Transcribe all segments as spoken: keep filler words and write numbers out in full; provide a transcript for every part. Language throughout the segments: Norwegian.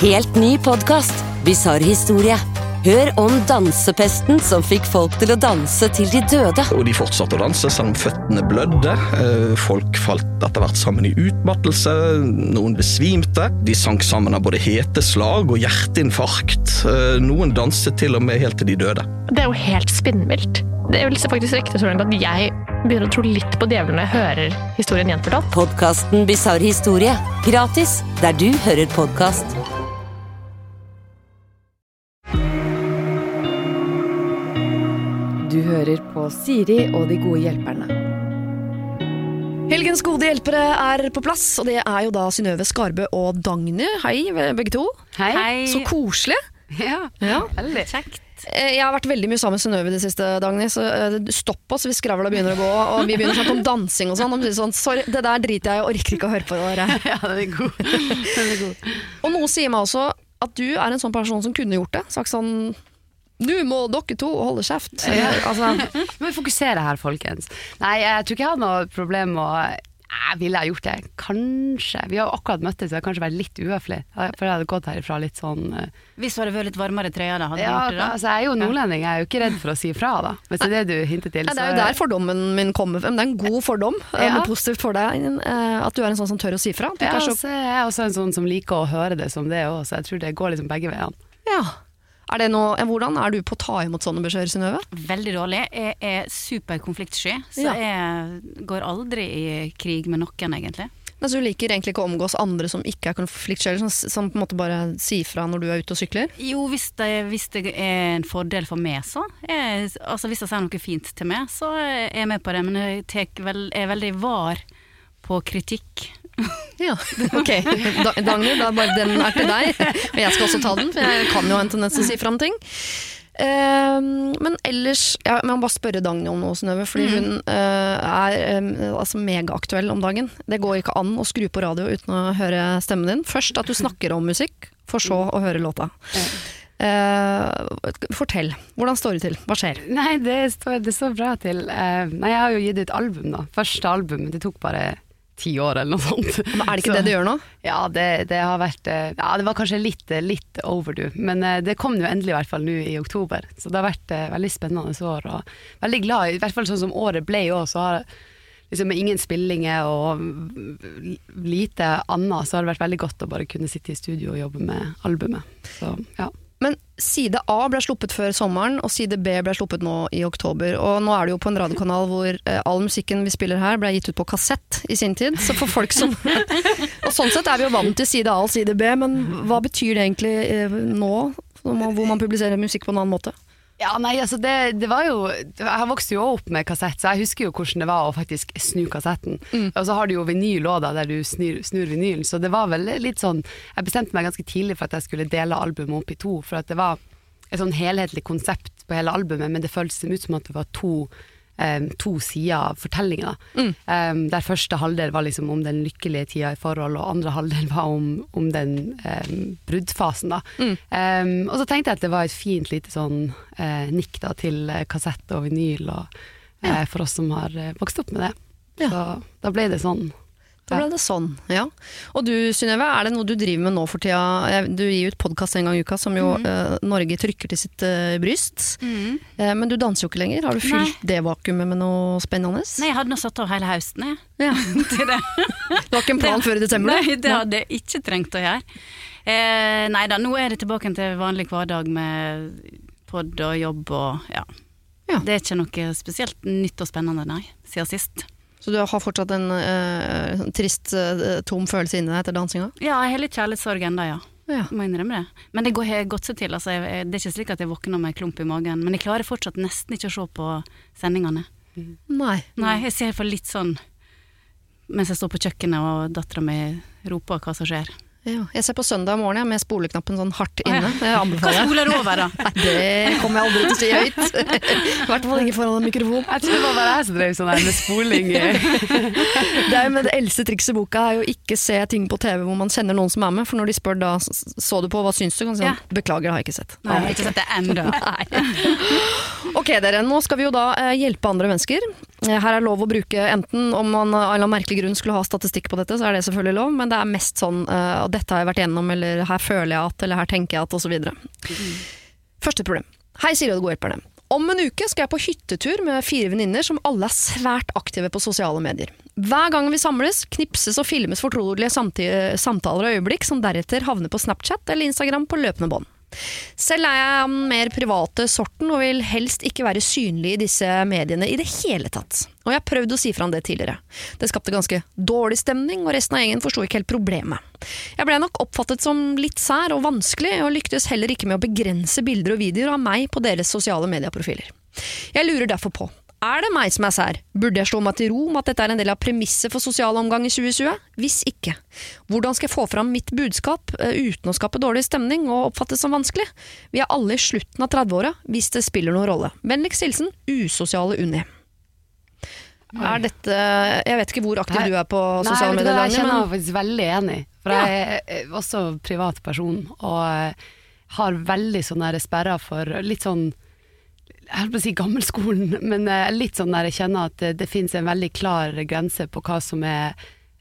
Helt ny podcast, Bizarre historie. Hør om dansepesten som fikk folk til å danse til de døde. Og de fortsatte å danse selv om føttene blødde. Folk falt etter hvert sammen i utmattelse. Noen besvimte. De sank sammen av både heteslag og hjerteinfarkt. Noen danset til og med helt til de døde. Det er jo helt spinnvilt. Det vil faktisk rekte så langt at jeg begynner å tro litt på djevelen når jeg hører historien gjenfortalt. Podcasten Bizarre historie. Gratis, der du hører podcast. Du hører på Siri og de gode hjelperne. Helgens gode hjelpere er på plass, og det er jo da Synnøve Skarbø og Dagny. Hei, begge to. Hei. Så koselig. Ja, Ja. veldig kjekt. Jeg har vært veldig mye sammen med Synnøve det siste, Dagny, så stopp oss, vi skravler og begynner å gå, og vi begynner å snakke om dansing og sånn, og sånn, sorry, det der driter jeg og orker ikke å høre på det der. Ja, den er god. Den er god. Og noe sier meg også at du er en sånn person som kunne gjort det, sagt sånn, nå må dere to holde kjeft. Ja. Altså, Må vi fokusere her, folkens. Nei, jeg tror ikke jeg hadde noe problem med å Jeg ville ha gjort det, kanskje. Vi har jo akkurat møttes, så jeg har kanskje vært litt uhøflig. For jeg hadde gått herifra litt sånn uh... Hvis du hadde vært litt varmere i trøya da, hadde Ja, du gjort det da? altså jeg er jo nordlending, jeg er jo ikke redd for å si fra da. Hvis det er det du hinter til. ja, det er jo der fordommen min kommer frem. Det er en god fordom, ja. Noe positivt for deg, at du er en sånn som tør å si fra. Ja, så... så jeg er også en sånn som liker å høre det som det også, så jeg tror det går liksom begge veiene. Ja. Er det noe, hvordan er du på å ta imot sånne beskjeder, Synnøve? Veldig dårlig. Jeg er superkonfliktsky, så Ja. jeg går aldri i krig med noen egentlig. Altså, du liker egentlig ikke å omgås andre som ikke er konfliktsky, som, som på en måte bare sier fra når du er ute og sykler? Jo, hvis det, hvis det er en fordel for meg så, jeg, altså hvis jeg sier noe fint til meg, så er jeg med på det, men jeg tek vel, er veldig var på kritikk. Ja, ok. Da, Dagny, da bare den er til deg. Og jeg skal også ta den, for jeg kan jo ha en tendens til å si frem ting. Uh, men ellers, jeg må bare spørre Dagny om noe, Synnøve, fordi mm. hun uh, er um, altså mega-aktuell om dagen. Det går ikke an å skru på radio uten å høre stemmen din. Først at du snakker om musikk, for så å høre låta. Uh, fortell, hvordan står det til? Hva skjer? Nei, det står, det står bra til. Uh, nei, jeg har jo gitt ut album da. Første album, det tok bare ti år eller noe sånt. Men er det ikke så, det du gjør nå? Ja, det, det har vært, ja, det var kanskje litt, litt overdue, men det kom jo endelig i hvert fall nå i oktober, så det har vært uh, veldig spennende år, og veldig glad, i hvert fall sånn som året ble jo, så har liksom ingen spillinger og lite annet, så har det vært veldig godt å bare kunne sitte i studio og jobbe med albumet, så ja. Men side A ble sluppet før sommeren, og side B ble sluppet nå i oktober. Og nå er det jo på en radiokanal hvor eh, all musikken vi spiller her ble gitt ut på kassett i sin tid. Så for folk som... og sånn sett er vi jo vant til side A og side B, men hva betyr det egentlig eh, nå, hvor man publiserer musikk på en annen måte? Ja, nei, altså det, det var jo, jeg vokste jo opp med kassett, så jeg husker jo hvordan det var å faktisk snu kassetten. Mm. Og så har du jo vinyl også da, der du snur, snur vinylen, så det var vel litt sånn, jeg bestemte meg ganske tidlig for at jeg skulle dele albumet opp i to, for at det var et sånn helhetlig konsept på hele albumet, men det føltes ut som at det var to, um, to sider av fortellingen. Mm. Um, der første halvdel var liksom om den lykkelige tida i forhold, og andre halvdel var om, om den um, bruddfasen da. Mm. Um, og så tenkte jeg at det var et fint lite sånn uh, nikk da, til kassett og vinyl, og, uh, ja. For oss som har uh, vokst opp med det. Ja. Så da ble det sånn. Da ble det sånn, ja. Og du, Synnøve, er det noe du driver med nå for tida? Du gir ut podcast en gang i uka, som jo mm. uh, Norge trykker til sitt uh, bryst. Mm. Uh, men du danser jo ikke lenger. Har du fylt Nei. det vakuumet med noe spennende? Nei, jeg hadde nå satt av hele høsten, jeg. Ja. til det. Du har ikke en plan det, før i desember? Nei, det hadde jeg ikke trengt å gjøre. Eh, nei da, nå er det tilbake til vanlig hverdag med podd og jobb og ja. ja. Det er ikke noe spesielt nytt og spennende, nei, siden sist. Så du har fortsatt en uh, trist, uh, tom følelse inni deg etter dansinga? Ja, jeg har litt kjærlighetssorg enda, ja. ja. Må innrømme det. Men det går godt seg til. Altså, jeg, det er ikke slik at jeg våkner med klump i magen, men jeg klarer fortsatt nesten ikke å se på sendingene. Mm. Nei. Nei, jeg ser for litt sånn, mens jeg står på kjøkkenet og datteren min roper hva som skjer. Ja, jeg ser på søndag morgen ja, med spoleknappen sånn hardt inne. Det Hva spoler du over da? Nei, det kommer jeg aldri til å si høyt. I hvert fall ikke foran en mikrofon. Jeg tror det var bare jeg som drev sånn her med spoling. Det er jo med det eldste trikset i boka er jo ikke se ting på T V hvor man kjenner noen som er med, for når de spør da, så du på, hva syns du? Kan du si, ja. Beklager, det har jeg ikke sett. Nei, jeg har ikke sett det enda. Nei. Ok dere, nå skal vi jo da eh, hjelpe andre mennesker. Her er lov å bruke enten, om man av en eller annen merkelig grunn skulle ha statistikk på dette, så er det selvfølgelig lov, men det er mest sånn, uh, dette har jeg vært gjennom, eller her føler jeg at, eller her tenker jeg at, og så videre. Mm. Første problem. Hei, Siri og de gode hjelperne. Om en uke skal jeg på hyttetur med fire venninner som alle er svært aktive på sosiale medier. Hver gang vi samles, knipses og filmes fortrolige samtaler og øyeblikk som deretter havner på Snapchat eller Instagram på løpende bånd. Selv er jeg den mer private sorten og vil helst ikke være synlig i disse mediene i det hele tatt. Og jeg prøvde å si fra om det tidligere. Det skapte ganske dårlig stemning, og resten av gjengen forstod ikke helt problemet. Jeg ble nok oppfattet som litt sær og vanskelig, og lyktes heller ikke med å begrense bilder og videoer av meg på deres sosiale medieprofiler. Jeg lurer derfor på, er det meg som er sær? Burde jeg slå meg til ro med at dette er en del av premisset for sosial omgang i tjue tjue? Hvis ikke, hvordan skal jeg få fram mitt budskap uh, uten å skape dårlig stemning og oppfattes som vanskelig? Vi er alle i slutten av tredve-åra, hvis det spiller noen rolle. Vennligst hilsen, usosiale Unni. Er dette, jeg vet ikke hvor aktiv du er på sosiale medier. Nei, jeg kjenner meg faktisk veldig enig, for ja. Jeg er også privat person, og har veldig sånne sperrer for litt sånn, jeg holdt på å si gammelskolen, men litt sånn der jeg kjenner at det, det finnes en veldig klar grense på hva som er,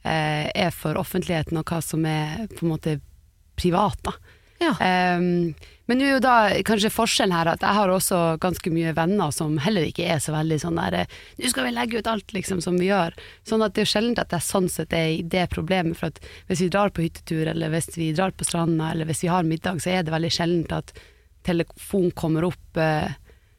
er for offentligheten, og hva som er på en måte privat da. Ja. Um, men nå er jo da kanskje forskjellen her at jeg har også ganske mye venner som heller ikke er så veldig sånn der, nå skal vi legge ut alt liksom som vi gjør, sånn at det er jo sjelden at det er sånn sett er det problemet, for at hvis vi drar på hyttetur, eller hvis vi drar på stranda, eller hvis vi har middag, så er det veldig sjelden at telefon kommer opp uh,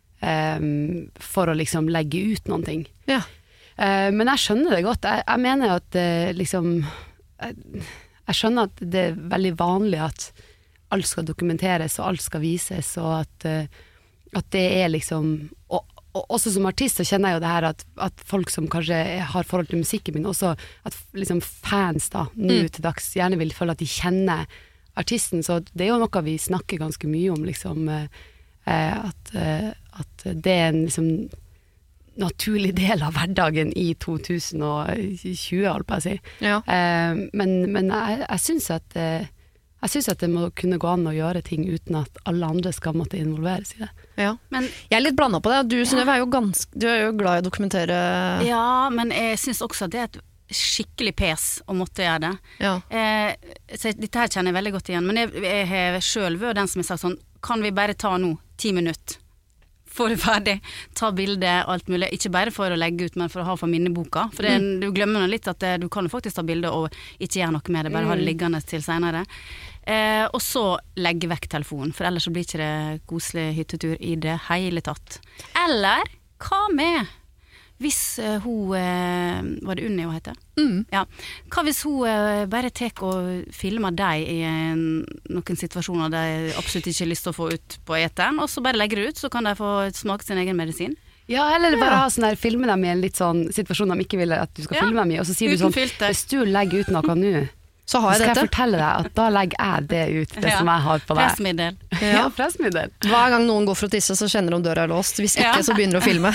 um, for å liksom legge ut noen ting. Ja. Uh, men jeg skjønner det godt, jeg, jeg mener at uh, liksom, jeg, jeg skjønner at det er veldig vanlig at alt skal dokumenteres, og alt skal vises, og at, uh, at det er liksom, og, og også som artist så kjenner jeg jo det her at, at folk som kanskje har forhold til musikken min, også at liksom fans da, nå mm. til dags gjerne vil føle at de kjenner artisten, så det er jo noe vi snakker ganske mye om, liksom, uh, at, uh, at det er en liksom naturlig del av hverdagen i to tusen tjue, holdt på å si. Ja. Uh, men, men jeg, jeg synes at uh, Jeg synes at det må kunne gå an å gjøre ting uten at alle andre skal måtte involveres i det. Ja, men jeg er litt blandet på det. Du, Synnøve, er jo ganske, du er jo glad i å dokumentere. Ja, men jeg synes også at det er et skikkelig pes å måtte gjøre det. Ja. Eh, så dette her kjenner jeg veldig godt igjen, men jeg, jeg har selv vært den som har sagt sånn, kan vi bare ta nå ti minutter? Få det ferdig, ta bilder og alt mulig, ikke bare for å legge ut, men for å ha for minneboka, for det, mm. du glemmer litt at det, du kan faktisk ta bilder og ikke gjøre noe med det, bare mm. ha det liggende til senere. Eh, og så legge vekk telefonen, for ellers så blir ikke det koselig hyttetur i det hele tatt. Eller, hva med hvis uh, hun, uh, var det Unni hun heter? Mm. Ja. Hva hvis hun uh, bare tek og filmer deg i en, noen situasjoner der de absolutt ikke har lyst til å få ut på eteren, og så bare legger det ut, så kan de få smake sin egen medisin? Ja, eller bare ja. ha sånn her, filme dem i en litt sånn situasjon de ikke vil at du skal ja. filme dem i, og så sier Uten du sånn, filter. Hvis du legger ut noe nå, så har jeg skal dette. Jeg fortelle deg at da legger jeg det ut, det ja. som jeg har på deg. Pressmiddel. Ja, ja pressmiddel. Hver gang noen går for å tisse, så kjenner de døra er låst. Hvis ikke, ja. så begynner de å filme.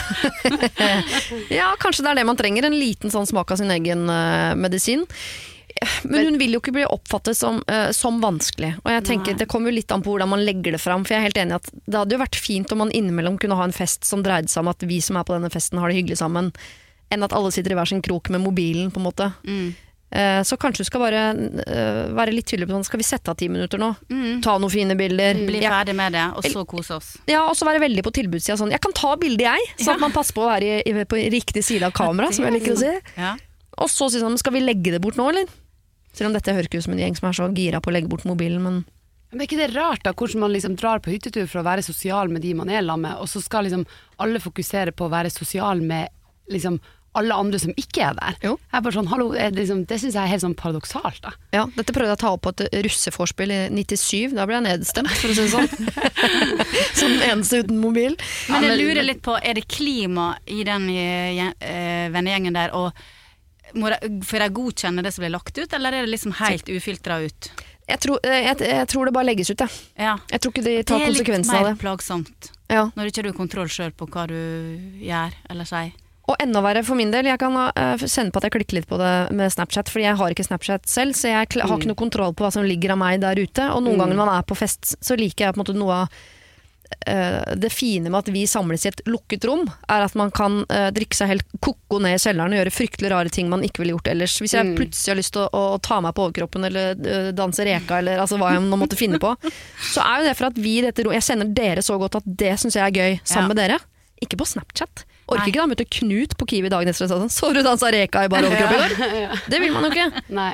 Ja, kanskje det er det man trenger, en liten sånn smak av sin egen uh, medisin. Men hun vil jo ikke bli oppfattet som, uh, som vanskelig. Og jeg tenker, Nei. det kommer jo litt an på hvordan man legger det fram, for jeg er helt enig i at det hadde jo vært fint om man innimellom kunne ha en fest som dreide seg om at vi som er på denne festen har det hyggelig sammen, enn at alle sitter i hver sin krok med mobilen, på en måte. Mm. Så kanskje du skal bare uh, være litt tydelig på sånn, skal vi sette av ti minutter nå? Mm. Ta noen fine bilder. Bli ferdig med det, og så kose oss. Ja, og så være veldig på tilbudssida sånn, jeg kan ta bilder jeg, sånn ja. at man passer på å være i, i, på riktig side av kamera, som jeg liker å si. Ja. Og så si sånn, skal vi legge det bort nå, eller? Selv om dette hører ikke ut som en gjeng som er så gira på å legge bort mobilen, men... Men er ikke det rart da, hvordan man liksom drar på hyttetur for å være sosial med de man er sammen med, og så skal liksom alle fokusere på å være sosial med liksom alle andre som ikke er der. Jo. Jeg er bare sånn, hallo, det, liksom, det synes jeg er helt sånn paradoksalt da. Ja, dette prøvde jeg å ta opp på et russeforspill i nittisju, da ble jeg nedstemt, for å si det sånn. Som den eneste uten mobil. Men jeg lurer litt på, er det klima i den uh, vennegjengen der, og må de, for de godkjenne det som blir lagt ut, eller er det liksom helt ufiltret ut? Jeg tror, jeg, jeg tror det bare legges ut, jeg. Ja. Jeg tror ikke de tar konsekvensen av det. Det er litt mer plagsomt, ja. Når ikke du har kontroll selv på hva du gjør, eller sier. Og enda verre for min del, jeg kan uh, sende på at jeg klikker litt på det med Snapchat, fordi jeg har ikke Snapchat selv, så jeg har ikke noe kontroll på hva som ligger av meg der ute, og noen mm. ganger når man er på fest, så liker jeg på en måte noe av uh, det fine med at vi samles i et lukket rom, er at man kan uh, drikke seg helt koko ned i kjelleren og gjøre fryktelig rare ting man ikke ville gjort ellers. Hvis jeg mm. plutselig har lyst til å, å ta meg på overkroppen eller uh, danse reka, eller altså, hva jeg nå måtte finne på, så er jo det for at vi i dette rommet, jeg kjenner dere så godt at det synes jeg er gøy sammen ja. med dere. Ikke på Snapchat. Orker Nei. ikke da møte Knut på Kiwi dagen etter og sånn, så du dansa reka i bare overkropp i går? ja. Det vil man jo ikke. Nei.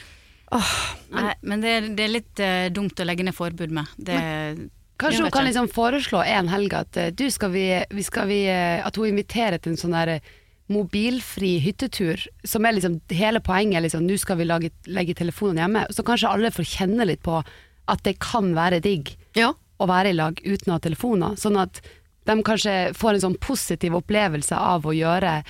Oh, men, Nei, men det, det er litt uh, dumt å legge ned forbud med. Det, kanskje hun kan liksom foreslå en helg at uh, du skal vi, vi skal vi, uh, at hun inviterer til en sånn der mobilfri hyttetur, som er liksom hele poenget, liksom, nå skal vi lage, legge telefonen hjemme, så kanskje alle får kjenne litt på at det kan være digg ja. å være i lag uten å ha telefoner, sånn at de kanskje får en sånn positiv opplevelse av å gjøre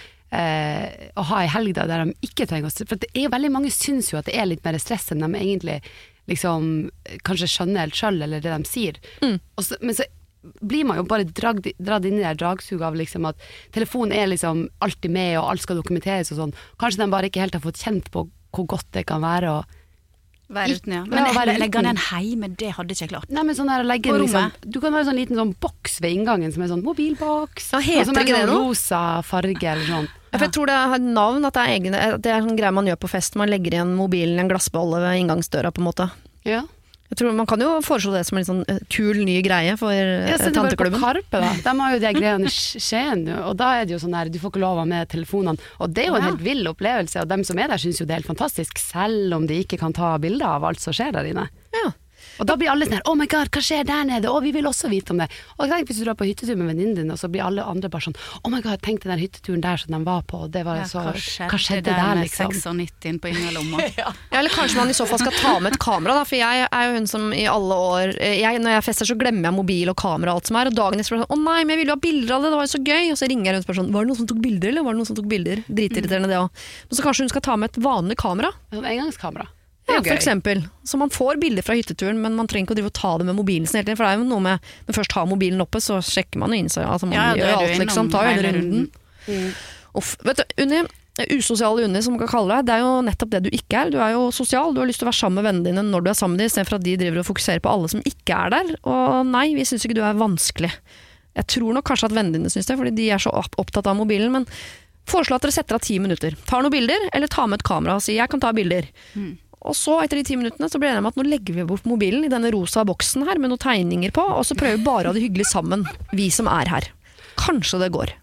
Eh, å ha en helg der de ikke trenger å stresse, for det er jo veldig mange syns jo at det er litt mer stress enn de egentlig liksom, kanskje skjønner helt selv eller det de sier mm. så, men så blir man jo bare dragd, dratt inn i det dragsug av liksom at telefonen er liksom alltid med og alt skal dokumenteres og sånn, kanskje de bare ikke helt har fått kjent på hvor godt det kan være å være uten, ja. Men ja, jeg legger den hjemme, det hadde ikke jeg klart. Nei, men sånn her å legge en liksom, du kan ha en sånn liten sånn boks ved inngangen som er sånn mobilboks. Ja, heter det ikke det nå? Rosa farge eller sånn. Ja. For jeg tror det har navn, at det er egne, det er sånn greie man gjør på fest, man legger igjen mobilen i en glassbolle ved inngangsdøra på en måte. Ja. Jeg tror man kan jo foreslå det som en sånn kul ny greie for ja, tanteklubben. Ja, Karpe da. De har jo de greiene i Skien, og da er det jo sånn der, du får ikke lov med telefonene, og det er jo en helt vill opplevelse, og dem som er der synes jo det er helt fantastisk, selv om de ikke kan ta bilder av alt som skjer der inne. Ja. Og da blir alle sånn her, oh my god, hva skjer der nede? Og vi vil også vite om det. Og tenk hvis du drar på hyttetur med venninnen din, og så blir alle andre bare sånn, oh my god, tenk den der hytteturen der som de var på, og det var ja, så, hva skjedde, hva skjedde der, der liksom? seksognitti på innerlomma. ja. ja, eller kanskje man i så fall skal ta med et kamera da, for jeg er jo hun som i alle år, jeg, når jeg fester så glemmer jeg mobil og kamera og alt som er, og dagen etter sånn, å nei, men jeg ville jo ha bilder av det, det var jo så gøy, og så ringer jeg rundt og spør sånn, var det noen som tok bilder, eller var det noen som tok bilder? Dritirriterende det også. Men så kanskje hun skal ta med et vanlig kamera. En engangskamera. Ja, for eksempel. Så man får bilder fra hytteturen, men man trenger ikke å drive og ta det med mobilen sin hele tiden, for det er jo noe med, når man først har mobilen oppe, så sjekker man jo inn seg, altså man ja, gjør alt liksom, tar jo hele runden. Mm. Uff, vet du, Unni, usosiale Unni som man kan kalle deg, det er jo nettopp det du ikke er, du er jo sosial, du har lyst til å være sammen med vennene dine når du er sammen med dem, i stedet for at de driver og fokuserer på alle som ikke er der, og nei, vi synes ikke du er vanskelig. Jeg tror nok kanskje at vennene dine synes det, fordi de er så opptatt av mobilen, men foreslå at dere setter av ti minutter. Tar noen bilder, eller ta med et kamera og sier, jeg kan ta bilder. Mm. Og så etter de ti minuttene så ble det med at nå legger vi bort mobilen i denne rosa boksen her med noen tegninger på, og så prøver vi bare å ha det hyggelig sammen, vi som er her. Kanskje det går.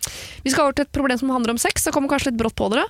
Vi skal over til et problem som handler om sex, det kommer kanskje litt brått på dere.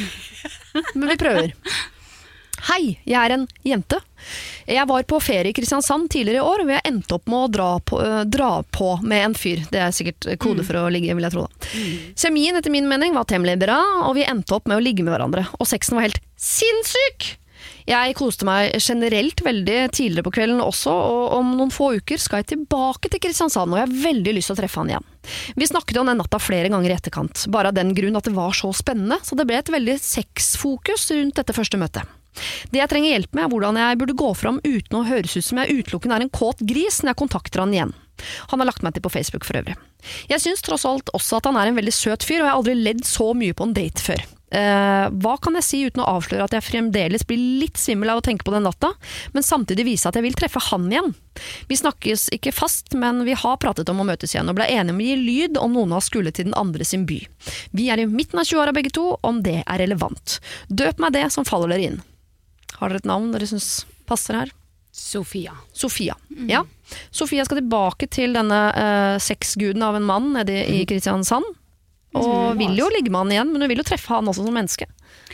Men vi prøver. Hei, jeg er en jente. Jeg var på ferie i Kristiansand tidligere i år, og jeg endte opp med å dra på, uh, dra på med en fyr. Det er sikkert kode for å ligge, vil jeg tro da. Kjemien etter min mening var temmelig bra, og vi endte opp med å ligge med hverandre. Og sexen var helt sinnssyk! Jeg koste meg generelt veldig tidligere på kvelden også, og om noen få uker skal jeg tilbake til Kristiansand, og jeg har veldig lyst til å treffe han igjen. Vi snakket om den natta flere ganger i etterkant, bare av den grunn at det var så spennende, så det ble et veldig sexfokus rundt dette første møtet. Det jeg trenger hjelp med er hvordan jeg burde gå fram uten å høres ut som jeg utelukkende er en kåt gris når jeg kontakter han igjen. Han har lagt meg til på Facebook for øvrig. Jeg synes tross alt også at han er en veldig søt fyr, og jeg har aldri ledd så mye på en date før. Uh, hva kan jeg si uten å avsløre at jeg fremdeles blir litt svimmel av å tenke på den natta, men samtidig vise at jeg vil treffe han igjen? Vi snakkes ikke fast, men vi har pratet om å møtes igjen, og ble enige om å gi lyd om noen av oss skulle til den andre sin by. Vi er i midten av tjueåra begge to, om det er relevant. Døp meg det som faller dere inn. Har dere et navn dere synes passer her? Sofia. Sofia, mm. ja. Sofia skal tilbake til denne uh, sexguden av en mann nede i, i Kristiansand, og vil jo ligge med han igjen, men hun vil jo treffe han også som menneske.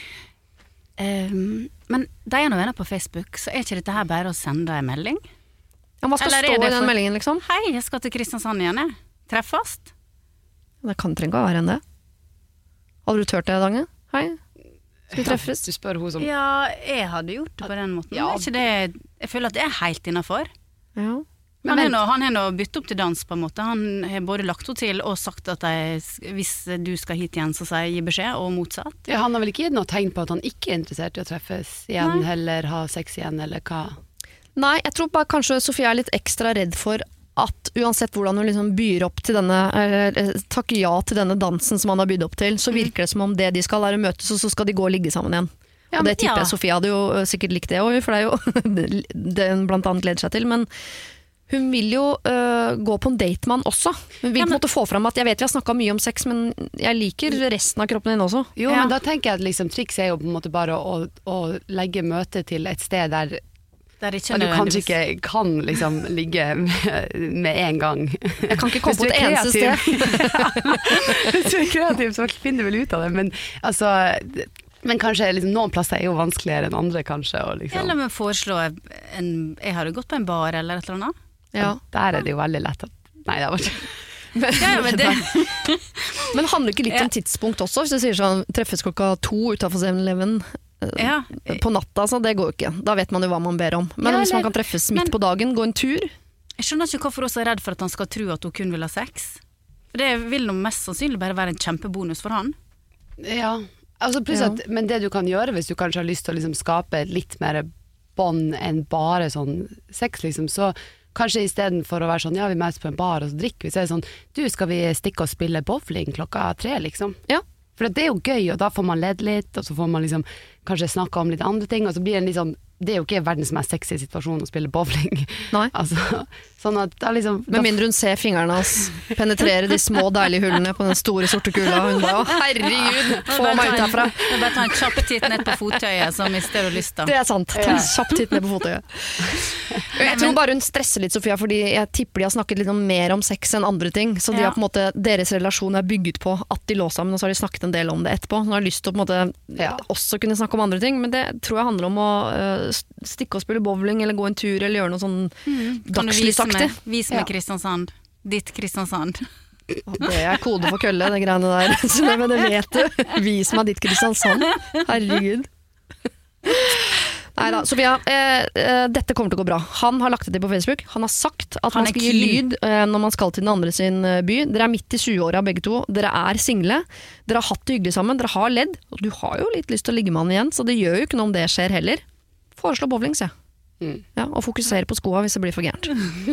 Um, men da er jeg nå venner på Facebook, så er ikke dette her bare å sende en melding? Ja, hva skal stå i den for... meldingen liksom? Hei, jeg skal til Kristiansand igjen, jeg. Treffast. Det kan trenger ikke å være enn det. Hadde du tørt det, Dange? Hei, skal vi treffes? Du spør hun som... Ja, jeg hadde gjort det på den måten. Ja. Ikke det... Jeg føler at det er helt innenfor. Ja. Men han har nå byttet opp til dans på en måte. Han har både lagt henne til og sagt at jeg, hvis du skal hit igjen, så sier jeg gi beskjed, og motsatt. Ja, han har vel ikke gitt noe tegn på at han ikke er interessert i å treffes igjen, Nei. Eller ha sex igjen, eller hva? Nei, jeg tror bare kanskje Sofia er litt ekstra redd for at uansett hvordan hun liksom byr opp til denne, eller takker ja til denne dansen som han har bydd opp til, så virker det som om det de skal lære møtes, og så skal de gå og ligge sammen igjen. Ja, og det tipper jeg ja. Sofia hadde jo sikkert likt det også, for det er jo det hun blant annet gleder seg til, men Hun vil jo uh, gå på en date med han også. Hun vil ja, men... på en måte få frem at jeg vet vi har snakket mye om sex, men jeg liker resten av kroppen din også. Jo, ja. Men da tenker jeg at liksom, triks er jo på en måte bare å, å legge møtet til et sted der Der ikke du kanskje ikke kan liksom ligge med, med en gang. Jeg kan ikke komme på et eneste sted. Hvis du er kreativ, så finner du vel ut av det. Men, altså, men kanskje liksom, noen plasser er jo vanskeligere enn andre, kanskje. Og liksom. Eller men foreslå en, jeg hadde gått på en bar eller et eller annet. Ja. Der er det jo veldig lett. Nei, det var ikke... Men, ja, men, det... men handler ikke litt ja. om tidspunkt også? Hvis du sier sånn, treffes klokka to utenfor seven eleven ja. på natta, så det går jo ikke. Da vet man jo hva man ber om. Men ja, hvis man kan treffes midt men, på dagen, gå en tur. Jeg skjønner ikke hvorfor hun er så redd for at han skal tro at hun kun vil ha sex. For det vil nå mest sannsynlig bare være en kjempebonus for han. Ja, altså pluss at, ja. men det du kan gjøre hvis du kanskje har lyst til å liksom skape litt mer bånd enn bare sånn sex, liksom, så kanskje i stedet for å være sånn, ja, vi møtes på en bar og så drikker vi, så er det sånn, du, skal vi stikke og spille bowling klokka tre, liksom? Ja. For det er jo gøy, og da får man ledd litt, og så får man liksom kanskje snakke om litt andre ting, og så blir det en litt sånn, det er jo ikke verdens mest sexy situasjon å spille bowling. Nei. Altså, sånn at da liksom... Med mindre hun ser fingrene hans penetrere de små deilige hullene på den store sorte kula, hun bare, å herregud, få meg ut herfra. Jeg bare ta en kjapp titt ned på fottøyet, så mister du lyst da. Det er sant, ta en kjapp titt ned på fottøyet. Jeg tror bare hun stresser litt, Sofia, fordi jeg tipper de har snakket litt mer om sex enn andre ting, så de har på en måte, deres relasjon er bygget på at de lå sammen, og så har de snakket en del om det etterpå. Hun har lyst til å på en måte ja. også kunne snakke om andre ting, men det tror jeg handler om å uh, stikke og spille bowling, eller gå en tur, eller gjøre noe sånn mm. dagslysaktig. Vis meg Kristiansand. Ditt Kristiansand. Det er kode for kølle, det greiene der. Så det, det vet du. Vis meg ditt Kristiansand. Herregud. Neida, Sofia, eh, eh, dette kommer til å gå bra. Han har lagt det til på Facebook. Han har sagt at han man skal gi lyd eh, når man skal til den andre sin by. Dere er midt i tjue-åra begge to. Dere er single. Dere har hatt det hyggelig sammen. Dere har ledd. Og du har jo litt lyst til å ligge med han igjen, så det gjør jo ikke noe om det skjer heller. Foreslå bowling, se. Mm. Ja, og fokusere på skoa hvis det blir for gærent.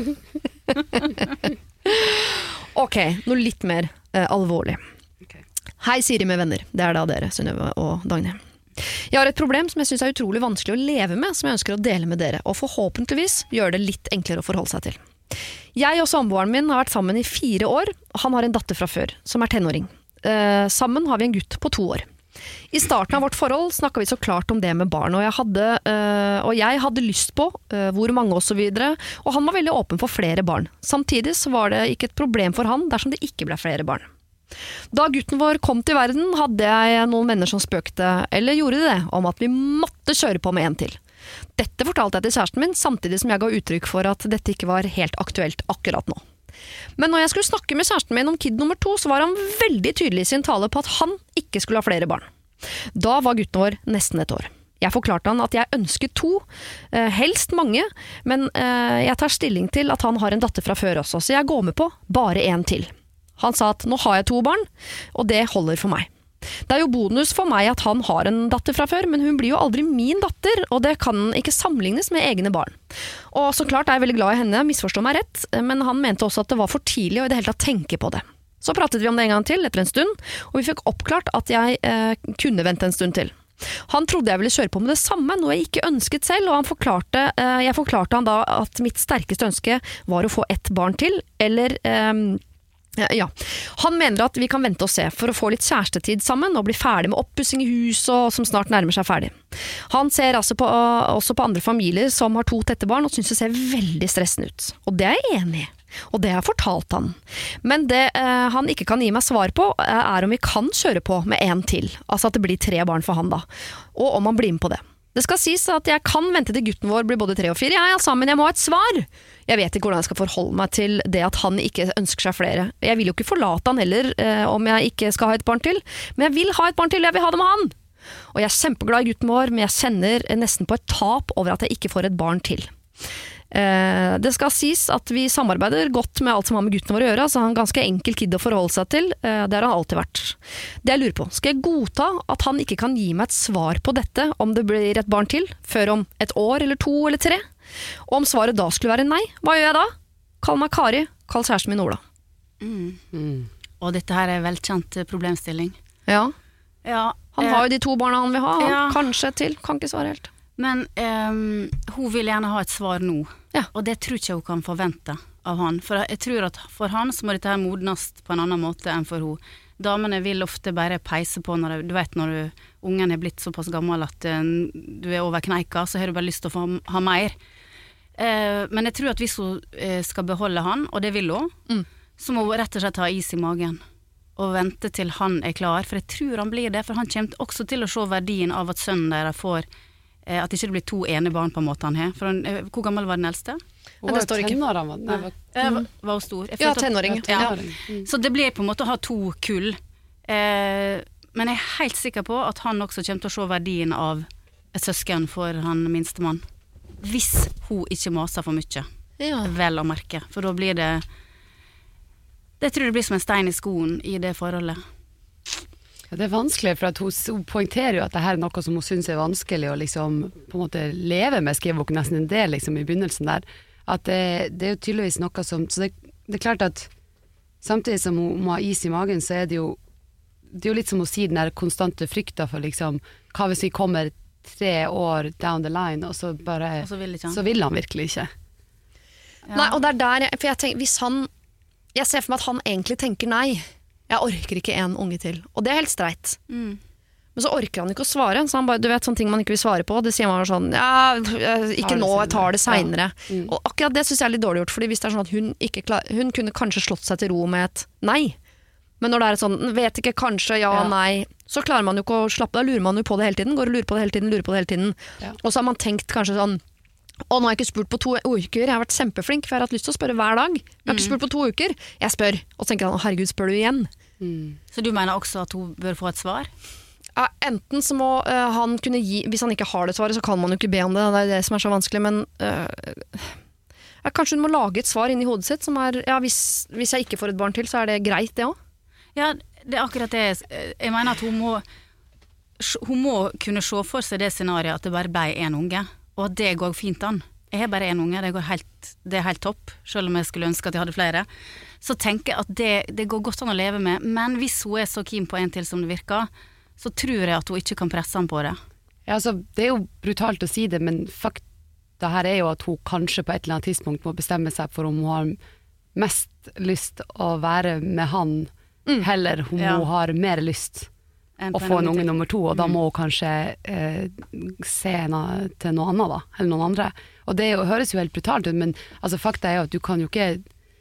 Ok, noe litt mer eh, alvorlig. Okay. Hei Siri med venner. Det er da dere, Synnøve og Dagny. Jeg har et problem som jeg synes er utrolig vanskelig å leve med, som jeg ønsker å dele med dere, og forhåpentligvis gjøre det litt enklere å forholde seg til. Jeg og samboeren min har vært sammen i fire år, og han har en datter fra før, som er tenåring. Eh, sammen har vi en gutt på to år. I starten av vårt forhold snakket vi så klart om det med barn, og jeg hadde, øh, og jeg hadde lyst på øh, hvor mange og så videre, og han var veldig åpen for flere barn. Samtidig så var det ikke et problem for han dersom det ikke ble flere barn. Da gutten vår kom til verden, hadde jeg noen venner som spøkte, eller gjorde det, om at vi måtte kjøre på med en til. Dette fortalte jeg til kjæresten min, samtidig som jeg ga uttrykk for at dette ikke var helt aktuelt akkurat nå. Men når jeg skulle snakke med kjæresten min om kid nummer to, så var han veldig tydelig i sin tale på at han ikke skulle ha flere barn. Da var gutten vår nesten et år. Jeg forklarte han at jeg ønsket to, eh, helst mange, men eh, jeg tar stilling til at han har en datter fra før også, så jeg går med på bare en til. Han sa at nå har jeg to barn, og det holder for meg. Det er jo bonus for meg at han har en datter fra før, men hun blir jo aldri min datter, og det kan ikke sammenlignes med egne barn. Og så klart er jeg veldig glad i henne, misforstå meg rett, men han mente også at det var for tidlig å i det hele tatt tenke på det. Så pratet vi om det en gang til etter en stund, og vi fikk oppklart at jeg eh, kunne vente en stund til. Han trodde jeg ville kjøre på med det samme, noe jeg ikke ønsket selv, og han forklarte, eh, jeg forklarte han da at mitt sterkeste ønske var å få ett barn til, eller... Eh, Ja, han mener at vi kan vente og se for å få litt kjærestetid sammen og bli ferdig med oppussing i huset og som snart nærmer seg ferdig. Han ser altså på, også på andre familier som har to tette barn og synes det ser veldig stressende ut. Og det er jeg enig i, og det har jeg fortalt han. Men det eh, han ikke kan gi meg svar på er om vi kan kjøre på med en til, altså at det blir tre barn for han da, og om han blir med på det. Det skal sies at jeg kan vente til gutten vår blir både tre og fire, ja, ja, sammen, jeg må ha et svar. Jeg vet ikke hvordan jeg skal forholde meg til det at han ikke ønsker seg flere. Jeg vil jo ikke forlate han heller, eh, om jeg ikke skal ha et barn til, men jeg vil ha et barn til, jeg vil ha det med han. Og jeg er kjempeglad i gutten vår, men jeg kjenner nesten på et tap over at jeg ikke får et barn til. Eh, det skal sies at vi samarbeider godt med alt som har med gutten vår å gjøre, så han er en ganske enkel kid å forholde seg til, eh, det har han alltid vært. Det jeg lurer på, skal jeg godta at han ikke kan gi meg et svar på dette om det blir et barn til, før om et år eller to eller tre? Og om svaret da skulle være nei, hva gjør jeg da? Kall meg Kari, kall kjæresten min Ola. Mm. Mm. Og dette her er velkjent problemstilling. Ja, ja han eh, har jo de to barna han vil ha, ja. Kanskje til, kan ikke svare helt. Men um, hun vil gjerne ha et svar nå, Ja. og det tror ikke hun kan forvente av han. For jeg tror at for han så må dette her modnast på en annen måte enn for hun. Damene vil ofte bare peise på når du vet når du, ungen er blitt såpass gammel at uh, du er over kneika, så har du bare lyst til å få ha mer. Uh, men jeg tror at hvis hun uh, skal beholde han, og det vil hun, mm. så må hun rett og slett ha is i magen og vente til han er klar, for jeg tror han blir det, for han kommer også til å se verdien av at sønnen deres får, uh, at det ikke blir to ene barn på en måte han har. For han, uh, hvor gammel var den eldste? Hun var jo tenår, han var, nei, var, mm. var, var hun stor? Ja, tenåring. Ja. Mm. Så det blir på en måte å ha to kull. Eh, men jeg er helt sikker på at han også kommer til å se verdien av et søsken for han minste mann. Hvis hun ikke maser for mye. Ja. Vel å merke. For da blir det Det tror jeg blir som en stein i skoen i det forholdet. Ja, det er vanskelig, for at hun, hun poengterer jo at det her er noe som hun synes er vanskelig å liksom på en måte leve med, skriver hun nesten en del liksom, i begynnelsen der. At det, det er jo tydeligvis noe som, så det, det er klart at samtidig som hun må ha is i magen, så er det jo, det er jo litt som å si den der konstante frykta for liksom, hva hvis vi kommer tre år down the line, og så bare, og så, vil så vil han virkelig ikke. Ja. Nei, og det er der, jeg, for jeg tenker, hvis han, jeg ser for meg at han egentlig tenker nei, jeg orker ikke en unge til, og det er helt streit. Mm. Men så orker han ikke å svare, så han bare, du vet sånne ting man ikke vil svare på, det sier man sånn, ja, ikke nå, jeg tar det senere. Ja. Mm. Og akkurat det synes jeg er litt dårlig gjort, fordi hvis det er sånn at hun ikke klar, hun kunne kanskje slått seg til ro med et nei, men når det er et sånn, vet ikke, kanskje, ja, ja. nei, så klarer man jo ikke å slappe, da lurer man jo på det hele tiden, går og lurer på det hele tiden, lurer på det hele tiden. Ja. Og så har man tenkt kanskje sånn, å, nå har jeg ikke spurt på to uker, jeg har vært kjempeflink, for jeg har hatt lyst til å spørre hver dag, jeg har ikke spurt på to uker, jeg spør, og så tenker han, herregud, spør du igjen? Mm. Så du mener også at hun bør få et svar? Ja, enten så må uh, han kunne gi, hvis han ikke har det svaret, så kan man jo ikke be om det, det er det som er så vanskelig, men uh, ja, kanskje hun må lage et svar inn i hodet sitt, som er, ja, hvis, hvis jeg ikke får et barn til, så er det greit det også. Ja, det er akkurat det, jeg mener at hun må, hun må kunne se for seg det scenariet at det bare ble en unge, og at det går fint an. Jeg har bare en unge, det, går helt, det er helt topp, selv om jeg skulle ønske at jeg hadde flere. Så tenker jeg at det, det går godt an å leve med, men hvis hun er så keen på en til som det virker, så tror jeg at hun ikke kan presse han på det. Ja, altså, det er jo brutalt å si det, men fakta her er jo at hun kanskje på et eller annet tidspunkt må bestemme seg for om hun har mest lyst å være med han, mm. heller om ja. hun har mer lyst å få en unge nummer to, og mm. da må hun kanskje eh, se na, til noe annet da, eller noen andre. Og det jo, høres jo helt brutalt ut, men altså, fakta er jo at du kan jo ikke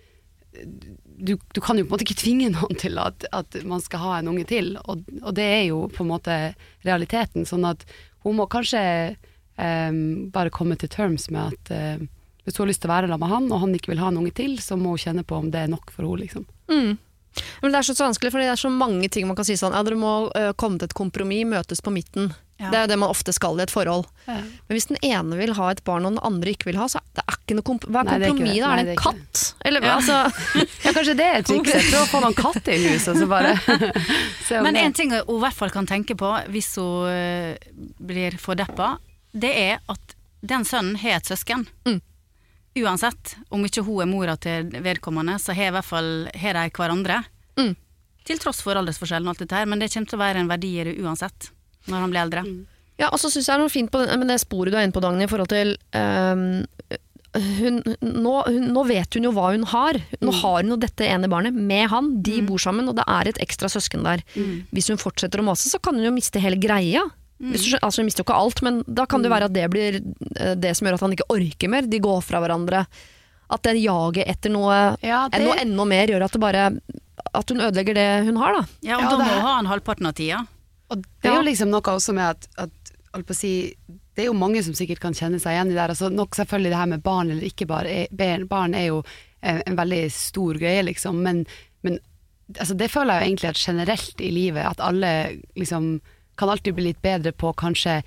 Du, du kan jo på en måte ikke tvinge noen til at, at man skal ha en unge til, og, og det er jo på en måte realiteten, sånn at hun må kanskje um, bare komme til terms med at uh, hvis hun har lyst til å være sammen med han, og han ikke vil ha en unge til, så må hun kjenne på om det er nok for henne, liksom. Mm. Men det er så vanskelig, for det er så mange ting man kan si sånn, ja, dere må uh, komme til et kompromiss, møtes på midten. Ja. Det er jo det man ofte skal i et forhold. Ja. Men hvis den ene vil ha et barn og den andre ikke vil ha, så det er ikke noe komp- hva er kompromiss? Da er det en katt? Eller, ja. Altså. Ja, kanskje det er trikset. Prøv å få noen katt i huset, så bare Men en ting hun i hvert fall kan tenke på hvis hun uh, blir for deppa, det er at den sønnen har et søsken. Mm. Uansett, om ikke hun er mora til vedkommende, så har i hvert fall har de hverandre. Mm. Til tross for aldersforskjellen og alt dette her, men det kommer til å være en verdi i det uansett når han blir eldre. Mm. Ja, og så synes jeg det er noe fint på det, med det sporet du er inne på, Dagny, i forhold til um, hun, nå, hun, nå vet hun jo hva hun har. Nå mm. har hun jo dette ene barnet med han, de mm. bor sammen, og det er et ekstra søsken der. Mm. Hvis hun fortsetter å mase, så kan hun jo miste hele greia. Mm. Hvis hun, altså hun mister jo ikke alt, men da kan det jo være at det blir det som gjør at han ikke orker mer. De går fra hverandre. At det jaget etter noe, ja, det... noe enda mer gjør at det bare at hun ødelegger det hun har, da. Ja, og ja, da må hun ha en halvparten av tida. Og det er jo liksom noe også med at, at holdt på å si, det er jo mange som sikkert kan kjenne seg igjen i det der. Altså, nok selvfølgelig det her med barn eller ikke bare, barn er jo en, en veldig stor greie, liksom, men, men altså, det føler jeg jo egentlig at generelt i livet, at alle liksom kan alltid bli litt bedre på kanskje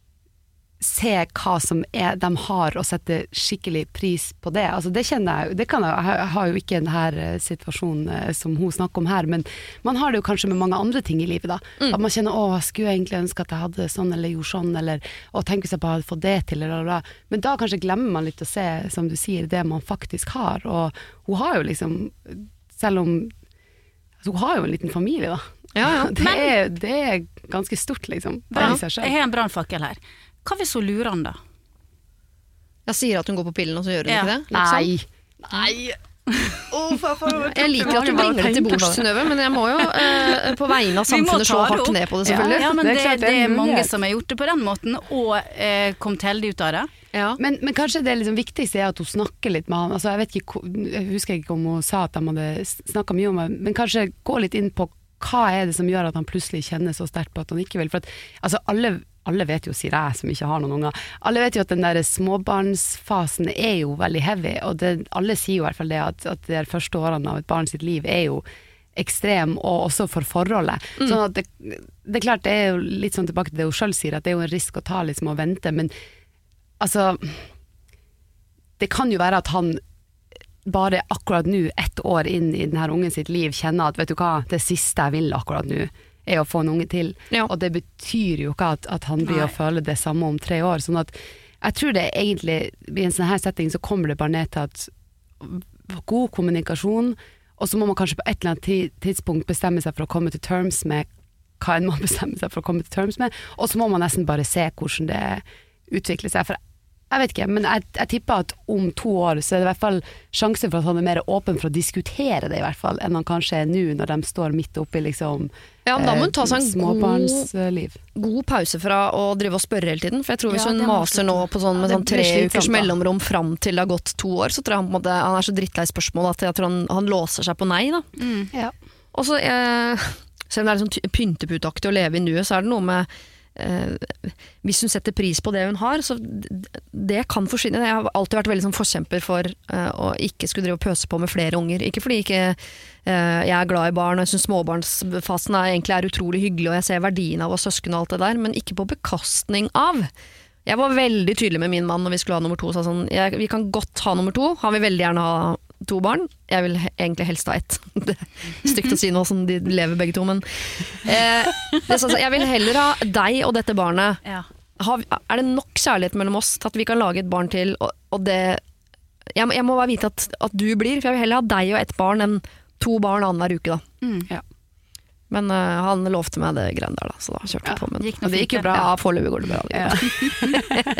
se hva som er, de har, og sette skikkelig pris på det. Altså det kjenner jeg, det kan jeg, jeg har jo ikke denne situasjonen som hun snakker om her, men man har det jo kanskje med mange andre ting i livet da. Mm. At man kjenner, å, skulle jeg egentlig ønske at jeg hadde sånn, eller gjorde sånn, eller å tenke seg på å få det til, eller, eller, eller. Men da kanskje glemmer man litt å se, som du sier, det man faktisk har, og hun har jo liksom, selv om, altså hun har jo en liten familie da. Ja, ja. Det, er, det er ganske stort liksom. Brand, jeg har en brannfakkel her. hva hvis hun lurer han da? Jeg sier at hun går på pillen, og så gjør hun Ja. ikke det? Liksom. Nei. Nei. Oh, for, for, Jeg liker at du bringer det til bords, Synnøve, men jeg må jo eh, på vegne av Vi må samfunnet ta slå det hardt opp. ned på det, selvfølgelig. Ja, men Det det, er klart det, det er er en mange mulighet. som har gjort det på den måten, og eh, kommet heldig ut av det. Ja. Men, men kanskje det liksom viktigste er at hun snakker litt med han. Altså, jeg, vet ikke, hvor- jeg husker ikke om hun sa at de hadde snakket mye om det, men kanskje gå litt inn på hva er det som gjør at han plutselig kjenner så sterkt på at han ikke vil. For at, altså, alle, alle vet jo, sier jeg som ikke har noen unger, alle vet jo at den der småbarnsfasen er jo veldig heavy, og det, alle sier jo i hvert fall det at, at de her første årene av et barn sitt liv er jo ekstrem, og også for forholdet. Mm. Sånn at det, det er klart, det er jo litt sånn tilbake til det hun selv sier, at det er jo en risk å ta liksom å vente, men altså, det kan jo være at han bare akkurat nå, ett år inn i denne ungen sitt liv, kjenner at vet du hva, det siste jeg vil akkurat nå er å få en unge til. Ja. Og det betyr jo ikke at, at han blir Nei. å føle det samme om tre år. Sånn at jeg tror det egentlig, i en sånn her setting så kommer det bare ned til at god kommunikasjon, og så må man kanskje på et eller annet ti- tidspunkt bestemme seg for å komme til terms med hva enn man bestemmer seg for å komme til terms med, og så må man nesten bare se hvordan det utvikler seg. For jeg vet ikke, men jeg, jeg tipper at om to år så er det i hvert fall sjanse for at han er mer åpen for å diskutere det i hvert fall, enn han kanskje er nå når de står midt oppe i liksom Ja, men da må hun ta seg en god, småbarnsliv. god pause fra å drive og spørre hele tiden. For jeg tror hvis Ja, hun det må maser slutte. nå på sånn med Ja, sånn det blir tre slitsomt, ukers da. mellomrom fram til det har gått to år, så tror jeg han, på en måte, han er så drittlei spørsmål at jeg tror han, han låser seg på nei. Da. Ja. Og så, eh, selv om det er sånn ty- pynteputaktig å leve i nuet, så er det noe med eh, hvis hun setter pris på det hun har, så d- det kan forsvinne. Jeg har alltid vært veldig sånn forkjemper for eh, å ikke skulle drive og pøse på med flere unger. Ikke fordi ikke eh, jeg er glad i barn, og jeg synes småbarnsfasen er, egentlig er utrolig hyggelig, og jeg ser verdien av å ha søsken og alt det der, men ikke på bekostning av. Jeg var veldig tydelig med min mann når vi skulle ha nummer to. Så sånn, jeg, vi kan godt ha nummer to, han vil veldig gjerne ha to barn. Jeg vil he- egentlig helst ha ett. Det er stygt å si nå som de lever begge to, men eh, det er sånn, jeg vil heller ha deg og dette barnet. Ja. Ha, er det nok kjærlighet mellom oss til at vi kan lage et barn til, og, og det jeg, må- jeg må bare vite at, at du blir, for jeg vil heller ha deg og ett barn enn to barn annenhver uke da. Mm. Ja. Men eh, han lovte meg det greiene der da, så da kjørte jeg på. Men Gikk noe Og det fint, gikk jo det. bra. ja, foreløpig går det bra. Ja.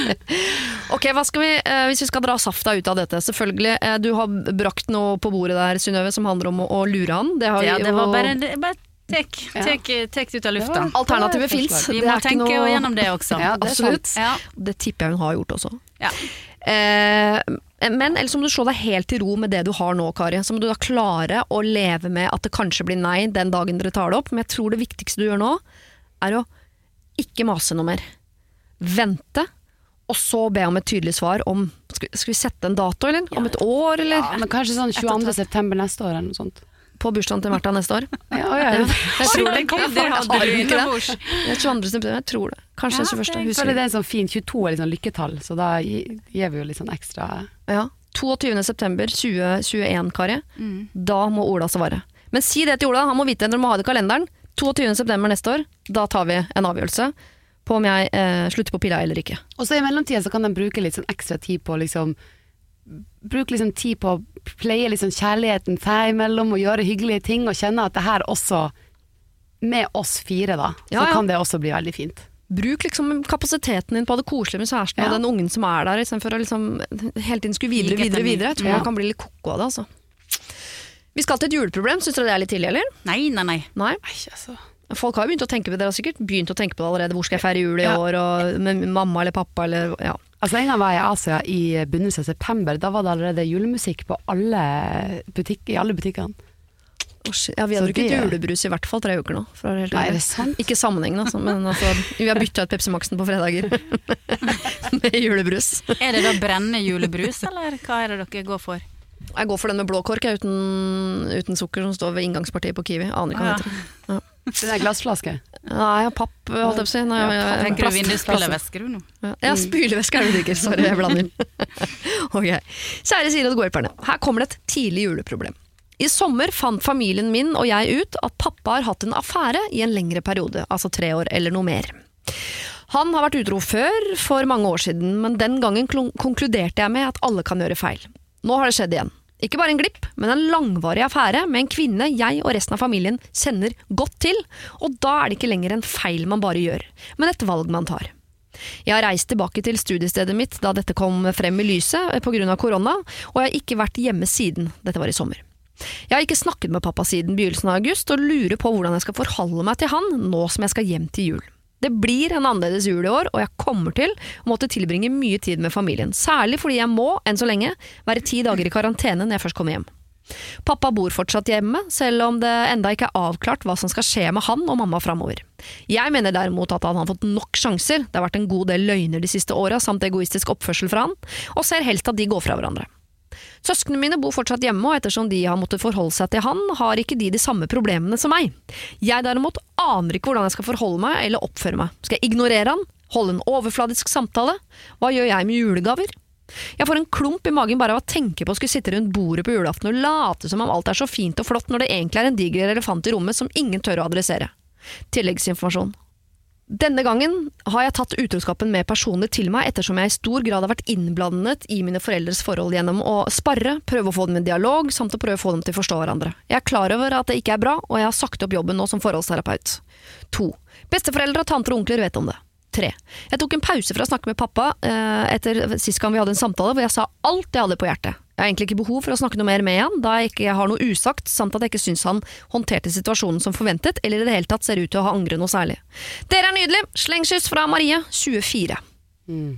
Ok, hva skal vi, eh, hvis vi skal dra safta ut av dette, selvfølgelig, eh, du har brakt noe på bordet der, Synnøve, som handler om å, å lure han. Det har Ja, det jo- var bare, det, bare tek, Ja. tek, tek det ut av lufta. Alternativet Det var et fins. Vi Det må er ikke tenke noe- gjennom det også. Ja, det er Absolutt. sant. Ja. Det tipper jeg hun har gjort også. Ja. Eh, men ellers må du slå deg helt til ro med det du har nå, Kari. Så må du da klare å leve med at det kanskje blir nei den dagen dere tar det opp. Men jeg tror det viktigste du gjør nå, er å ikke mase noe mer. Vente, og så be om et tydelig svar om Skal, skal vi sette en dato, eller? Om et år, eller? Ja, men kanskje sånn tjueandre september neste år eller noe sånt. På bursdagen til Märtha neste år? Ja, å, ja, ja. Jeg tror det. Oi, det hadde Har du vi ikke det? innabords. Det er tjueandre september, jeg tror det. Kanskje Ja, tjueførste. det- Jeg Husker føler det ikke. er en sånn fin tjueto er litt sånn lykketall, så da gi- gir vi jo litt sånn ekstra. Ja. tjueåtte september tjue tjueen, Kari. Mm. Da må Ola svare. Men si det til Ola, han må vite, dere må ha det i kalenderen. tjueåtte september neste år, da tar vi en avgjørelse på om jeg eh, slutter på pilla eller ikke. Og så i mellomtida så kan de bruke litt sånn ekstra tid på liksom Bruke liksom tid på å pleie liksom kjærligheten seg imellom og gjøre hyggelige ting, og kjenne at det her også, med oss fire da, så Ja, ja. kan det også bli veldig fint. Bruk liksom kapasiteten din på det koselige med kjæresten Ja. og den ungen som er der, istedenfor å liksom hele tiden skulle videre, Like etter videre, ny. videre. Jeg tror Ja. man kan bli litt koko av det, altså. Vi skal til et juleproblem, syns dere det er litt tidlig, eller? Nei, nei, nei. Nei? Nei, altså. Folk har jo begynt å tenke på det, dere har sikkert begynt å tenke på det allerede. Hvor skal jeg feire jul i Ja. år, og med mamma eller pappa, eller ja. Altså en gang var jeg i Asia i begynnelsen av september, da var det allerede julemusikk på alle butikk, i alle butikkene. Å, shit. Ja, vi har Så drukket det- julebrus i hvert fall tre uker nå. For å være helt Nei, ærlig. er det sant? Ikke sammenhengende, altså, men altså, vi har byttet ut Pepsi Maxen på fredager med julebrus. Er det da brenne julebrus, eller hva er det dere går for? Jeg går for den med blå kork, jeg, uten, uten sukker, som står ved inngangspartiet på Kiwi. Aner ikke hva Ah, det ja. heter. Den er glassflaske. Nei, papp, holdt jeg på å si. Nei, Ja, Tenker du plast. vindusspillervæske du nå? Ja, ja, spylevæske er det du drikker. Sorry, jeg blander. Ok. Kjære Siri og de gode hjelperne. Her kommer det et tidlig juleproblem. I sommer fant familien min og jeg ut at pappa har hatt en affære i en lengre periode, altså tre år eller noe mer. Han har vært utro før, for mange år siden, men den gangen klon- konkluderte jeg med at alle kan gjøre feil. Nå har det skjedd igjen. Ikke bare en glipp, men en langvarig affære med en kvinne jeg og resten av familien kjenner godt til, og da er det ikke lenger en feil man bare gjør, men et valg man tar. Jeg har reist tilbake til studiestedet mitt da dette kom frem i lyset på grunn av korona, og jeg har ikke vært hjemme siden. Dette var i sommer. Jeg har ikke snakket med pappa siden begynnelsen av august, og lurer på hvordan jeg skal forholde meg til han nå som jeg skal hjem til jul. Det blir en annerledes jul i år, og jeg kommer til å måtte tilbringe mye tid med familien, særlig fordi jeg må, enn så lenge, være ti dager i karantene når jeg først kommer hjem. Pappa bor fortsatt hjemme, selv om det enda ikke er avklart hva som skal skje med han og mamma fremover. Jeg mener derimot at han har fått nok sjanser, det har vært en god del løgner de siste årene, samt egoistisk oppførsel fra han, og ser helst at de går fra hverandre. Søskene mine bor fortsatt hjemme, og ettersom de har måttet forholde seg til han, har ikke de de samme problemene som meg. Jeg derimot aner ikke hvordan jeg skal forholde meg eller oppføre meg. Skal jeg ignorere han? Holde en overfladisk samtale? Hva gjør jeg med julegaver? Jeg får en klump i magen bare av å tenke på å skulle sitte rundt bordet på julaften og late som om alt er så fint og flott når det egentlig er en diger elefant i rommet som ingen tør å adressere. Tilleggsinformasjon. Denne gangen har jeg tatt utroskapen med personer til meg ettersom jeg i stor grad har vært innblandet i mine foreldres forhold gjennom å sparre, prøve å få dem i dialog, samt å prøve å få dem til å forstå hverandre. Jeg er klar over at det ikke er bra, og jeg har sagt opp jobben nå som forholdsterapeut. To. Besteforeldre og tanter og onkler vet om det. Tre. Jeg tok en pause fra å snakke med pappa eh, etter sist gang vi hadde en samtale hvor jeg sa alt jeg hadde på hjertet. Jeg har egentlig ikke behov for å snakke noe mer med han, da jeg ikke har noe usagt, samt at jeg ikke synes han håndterte situasjonen som forventet, eller i det hele tatt ser ut til å ha angret noe særlig. Dere er nydelig! Slengskyss fra Marie, tjuefire. Mm.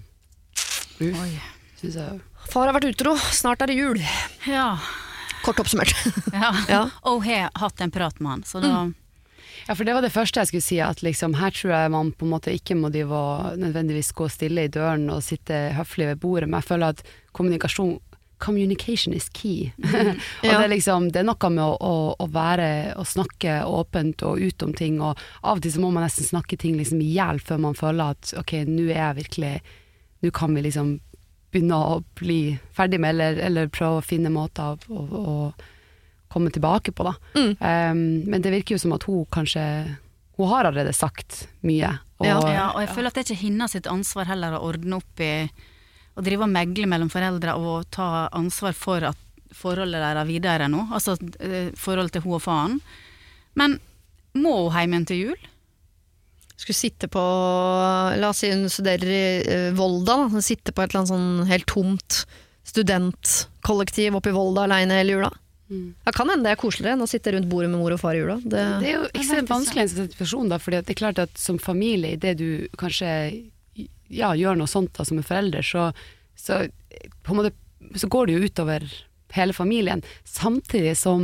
Oi, synes jeg. Far har vært utro, snart er det jul. Ja. Kort oppsummert. Ja. Ja. Og har hatt en prat med han, så da... Mm. Ja, for det var det første jeg skulle si, at liksom, her tror jeg man på en måte ikke må de nødvendigvis gå stille i døren og sitte høflig ved bordet, men jeg føler at kommunikasjon, communication is key. Mm. og ja. det, er liksom, det er noe med å, å, å være, å snakke åpent og ut om ting, og av og til så må man nesten snakke ting liksom i hjel før man føler at ok, nå er jeg virkelig, nå kan vi liksom begynne å bli ferdig med, eller, eller prøve å finne måter å, å, å komme tilbake på da. Mm. Um, men det virker jo som at hun kanskje, hun har allerede sagt mye. Og, ja. ja, og jeg føler at det ikke er hennes sitt ansvar heller å ordne opp i, å drive og megle mellom foreldre og ta ansvar for at forholdet der er videre nå, altså forholdet til hun og faren. Men må hun hjem igjen til jul? Skulle sitte på, la oss si hun studerer i uh, Volda, da. Sitte på et eller annet sånn helt tomt studentkollektiv oppe i Volda alene hele jula. Mm. Jeg kan hende det er koseligere enn å sitte rundt bordet med mor og far i jula. Det, det er jo ekstremt vanskelig en situasjon da, fordi det er klart at som familie, i det du kanskje ja, gjør noe sånt da, som en forelder, så, så, på en måte, så går det jo utover hele familien, samtidig som